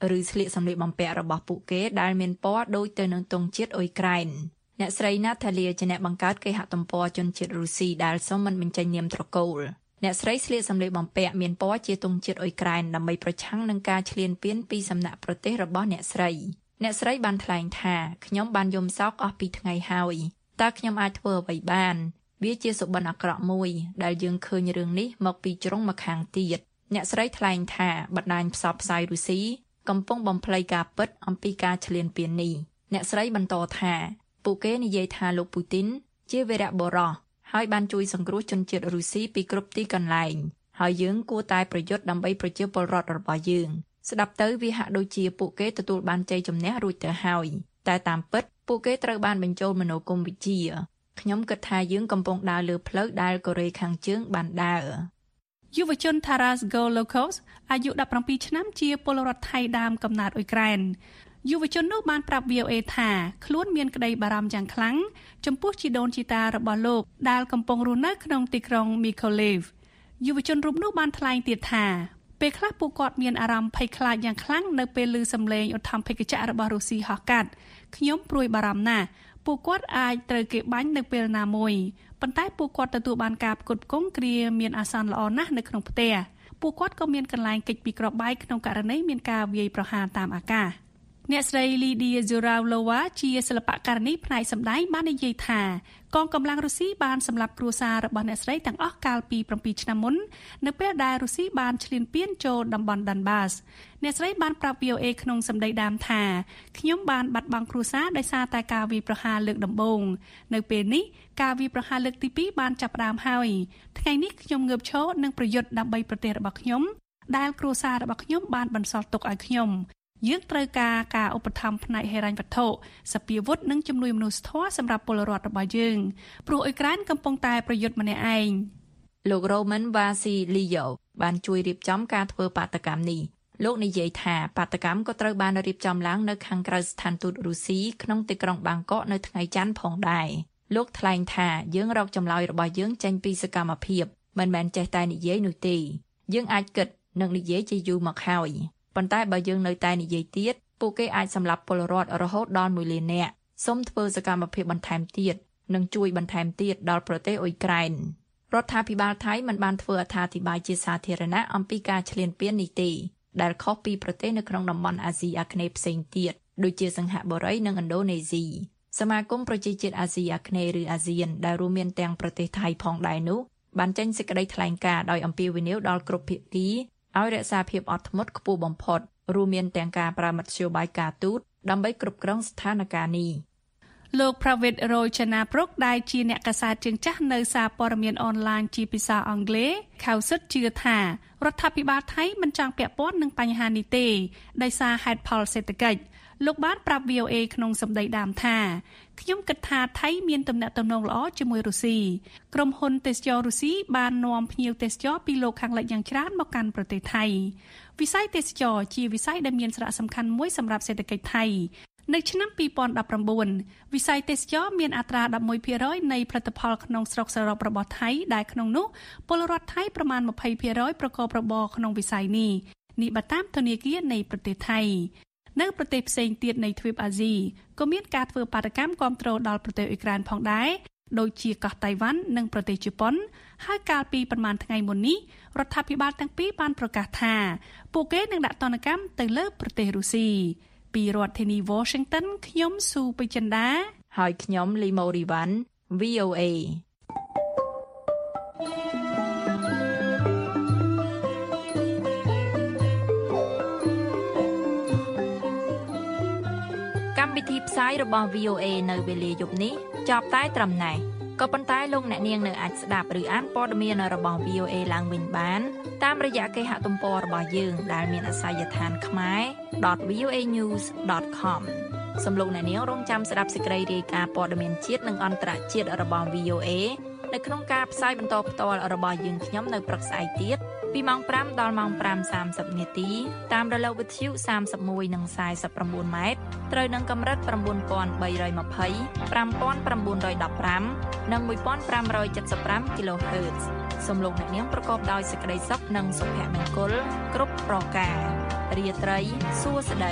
ឬស្លៀកសម្លៀកបំពាក់របស់ពួកគេដែលមានពណ៌ដូចទៅនឹងទង់ជាតិអ៊ុយក្រែនអ្នកស្រី Natalia ជាអ្នកបង្កើតគេហទំព័រជនជាតិរុស្ស៊ីដែលសូមមិនបញ្ចេញនាមត្រកូលអ្នកស្រីស្លៀកសម្លៀកបំពាក់មានពណ៌ជាទង់ជាតិអ៊ុយក្រែនដើម្បីប្រឆាំងនឹងការឈ្លានពានពីសំណាក់ប្រទេសរបស់អ្នកស្រីបានថ្លែងថាខ្ញុំបានយំសោកអស់2ថ្ងៃហើយតើខ្ញុំអាចធ្វើអ្វីបានវាជាសុបិនអាក្រក់មួយដែលយើងឃើញរឿងនេះមកពីជ្រុងម្ខាងទៀតអ្នកស្រីថ្លែងថាបណ្ដាញផ្សព្វផ្សាយរុស្ស៊ីកំពុងបំភ្លៃការពិតអំពីការឈ្លានពាននេះអ្នកស្រីបន្តថាពួកគេនិយាយថាលោកពូទីនជាវីរបុរសហើយបានជួយសង្គ្រោះជនជាតិរុស្ស៊ីពីគ្រប់ទីកន្លែងហើយយើងគួរតែប្រយុទ្ធដើម្បីប្រជាពលរដ្ឋរបស់យើងស្ដាប់ទៅវាហាក់ដូចជាពួកគេទទួលបានជ័យជំនះរួចទៅហើយតែតាមពិតពួកគេត្រូវបានបញ្ចូលមនោគមវិជ្ជាខ្ញុំគិតថាយើងកំពុងដើរលើផ្លូវដែលកូរ៉េខាងជើងបានដើរយុវជន Taras Golokos អាយុ17ឆ្នាំជាពលរដ្ឋថៃដើមកំណើតអ៊ុយក្រែនយុវជននោះបានប្រាប់ VOA ថាខ្លួនមានក្តីបារម្ភយ៉ាងខ្លាំងចំពោះជីដូនជីតារបស់លោកដែលកំពុងរស់នៅក្នុងទីក្រុង Mykolaiv យុវជនរូបនោះបានថ្លែងទៀតថាពេលខ្លះពួកគាត់មានអារម្មណ៍ភ័យខ្លាចយ៉ាងខ្លាំងនៅពេលឮសំឡេងឧទ្ធម្ភិកចក្ររបស់រុស្ស៊ីហោះកាត់ខ្ញុំព្រួយបារម្ភណាស់ពួកគាត់អាចត្រូវគេបាញ់នៅពេលណាមួយប៉ុន្តែពួកគាត់ទទួលបានការផ្គត់ផ្គង់គ្រាមានអាសន្នល្អណាស់នៅក្នុងផ្ទះពួកគាត់ក៏មានកន្លែងគេចពីគ្រាប់បែកក្នុងករណីមានការវាយប្រហារតាមអាកាសអ្នកស្រី Lidia Zuralova ជាសិល្បករនីផ្នែកសម្ដែងបាននិយាយថាកងកម្លាំងរុស្ស៊ីបានសម្លាប់គ្រួសាររបស់អ្នកស្រីទាំងអស់កាលពី7ឆ្នាំមុននៅពេលដែលរុស្ស៊ីបានឈ្លានពានចូលតំបន់ Donbas អ្នកស្រីបានប្រាប់ VOA ក្នុងសម្ដីដើមថាខ្ញុំបានបាត់បង់គ្រួសារដោយសារតែការវាយប្រហារលើកដំបូងនៅពេលនេះការវាយប្រហារលើកទី2បានចាប់ផ្ដើមហើយថ្ងៃនេះខ្ញុំងើបឈរនិងប្រយុទ្ធដើម្បីប្រទេសរបស់ខ្ញុំដែលគ្រួសាររបស់ខ្ញុំបានបន្សល់ទុកឲ្យខ្ញុំយើងត្រូវការឧបត្ថម្ភផ្នែកហិរញ្ញវត្ថុសព្វាវុធនិងជំនួយមនុស្សធម៌សម្រាប់ពលរដ្ឋរបស់យើងព្រោះអ៊ុយក្រែនកំពុងតែប្រយុទ្ធម្នាក់ឯងលោក Roman Vasilyev បានជួយរៀបចំការធ្វើបាតកម្មនេះលោកនិយាយថាបាតកម្មក៏ត្រូវបានរៀបចំឡើងនៅខាងក្រៅស្ថានទូតរុស្ស៊ីក្នុងទីក្រុងបាងកកនៅថ្ងៃច័ន្ទផងដែរលោកថ្លែងថាយើងរកចម្លើយរបស់យើងចេញពីសកម្មភាពមិនមែនចេះតែនិយាយនោះទេយើងអាចគិតនិងនិយាយជាយូរមកហើយប៉ុន្តែបើយើងនៅតែនិយាយទៀតពួកគេអាចសម្លាប់ពលរដ្ឋរហូតដល់1លាននាក់សូមធ្វើសកម្មភាពបន្ថែមទៀតនិងជួយបន្ថែមទៀតដល់ប្រទេសអ៊ុយក្រែនរដ្ឋាភិបាលថៃមិនបានធ្វើអត្ថាធិប្បាយជាសាធារណៈអំពីការឈ្លានពាននេះទេដែលខុសពីប្រទេសនៅក្នុងតំបន់អាស៊ីអាគ្នេយ៍ផ្សេងទៀតដូចជាសិង្ហបុរីនិងឥណ្ឌូនេស៊ីសមាគមប្រជាជាតិអាស៊ីអាគ្នេយ៍ឬអាស៊ានដែលរួមមានទាំងប្រទេសថៃផងដែរនោះបានចេញសេចក្តីថ្លែងការណ៍ដោយអំពាវនាវដល់គ្រប់ភាគីឲ្យរក្សាភាពអត់ធ្មត់ខ្ពស់បំផុតរួមមានទាំងការប្រើមធ្យោបាយការទូតដើម្បីគ្រប់គ្រងស្ថានភាពនេះលោក Pravit Rojanapruk ដែលជាអ្នកកាសែតជើងចាស់នៅសារព័ត៌មានអនឡាញជាភាសាអង់គ្លេស Khausit ជឿថារដ្ឋាភិបាលថៃមិនចង់ពាក់ព័ន្ធនឹងបញ្ហានេះទេដោយសារហេតុផលសេដ្ឋកិច្ចលោកបានប្រាប់ VOA ក្នុងសម្ដីដើមថាខ្ញុំគិតថាថៃមានទំនាក់ទំនងល្អជាមួយរុស្ស៊ីក្រុមហ៊ុនទេសចររុស្ស៊ីបាននាំភ្ញៀវទេសចរពីលោកខាងលិចយ៉ាងច្រើនមកកាន់ប្រទេសថៃវិស័យទេសចរជាវិស័យដែលមានសារៈសំខាន់មួយសម្រាប់សេដ្ឋកិច្ចថៃនៅឆ្នាំ2019វិស័យទេសចរមានអត្រា 11% នៃផលិតផលក្នុងស្រុកសរុបរបស់ថៃដែលក្នុងនោះពលរដ្ឋថៃប្រមាណ 20% ប្រកបរបរក្នុងវិស័យនេះបើតាមធនាគារនៃប្រទេសថៃនៅប្រទេសផ្សេងទៀតនៃទ្វីបអាស៊ីក៏មានការធ្វើបាតកម្មគាំទ្រដល់ប្រទេសអ៊ុយក្រែនផងដែរដូចជាកោះតៃវ៉ាន់និងប្រទេសជប៉ុនហើយកាលពីប្រមាណថ្ងៃមុននេះរដ្ឋាភិបាលទាំងពីរបានប្រកាសថាពួកគេនឹងដាក់ទណ្ឌកម្មទៅលើប្រទេសរុស្ស៊ីពីរដ្ឋធានី Washington ខ្ញុំស៊ូពេជ្រចិន្តាហើយខ្ញុំលីម៉ូរីវ៉ាន់ VOAកម្មវិធីផ្សាយរបស់ VOA នៅវេលាយប់នេះចប់តែត្រឹមណេះក៏ប៉ុន្តែលោកអ្នកនាងនៅអាចស្ដាប់ឬអានព័ត៌មានរបស់ VOA ឡើងវិញបានតាមរយៈគេហទំព័ររបស់យើងដែលមានអាសយដ្ឋានkhmer.voanews.com សូមលោកអ្នកនាងរងចាំស្ដាប់សេចក្តីរាយការណ៍ព័ត៌មានជាតិនិងអន្តរជាតិរបស់ VOA នៅក្នុងការផ្សាយបន្តផ្ទាល់របស់យើងខ្ញុំនៅព្រឹកស្អែកទៀតពីម៉ោង5ដល់ម៉ោង 5:30 នាទីតាមរលកវិទ្យុ31និង49ម៉ែត្រត្រូវនឹងកម្រិត 9320 5915 និង 1575 kHz សូមលោកអ្នកនាងប្រកបដោយសេចក្តីសុខនិងសុភមង្គលគ្រប់ប្រការរាត្រីសួស្តី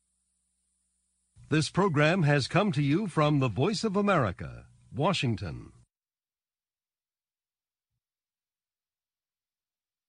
This program has come to you from the Voice of America, Washington.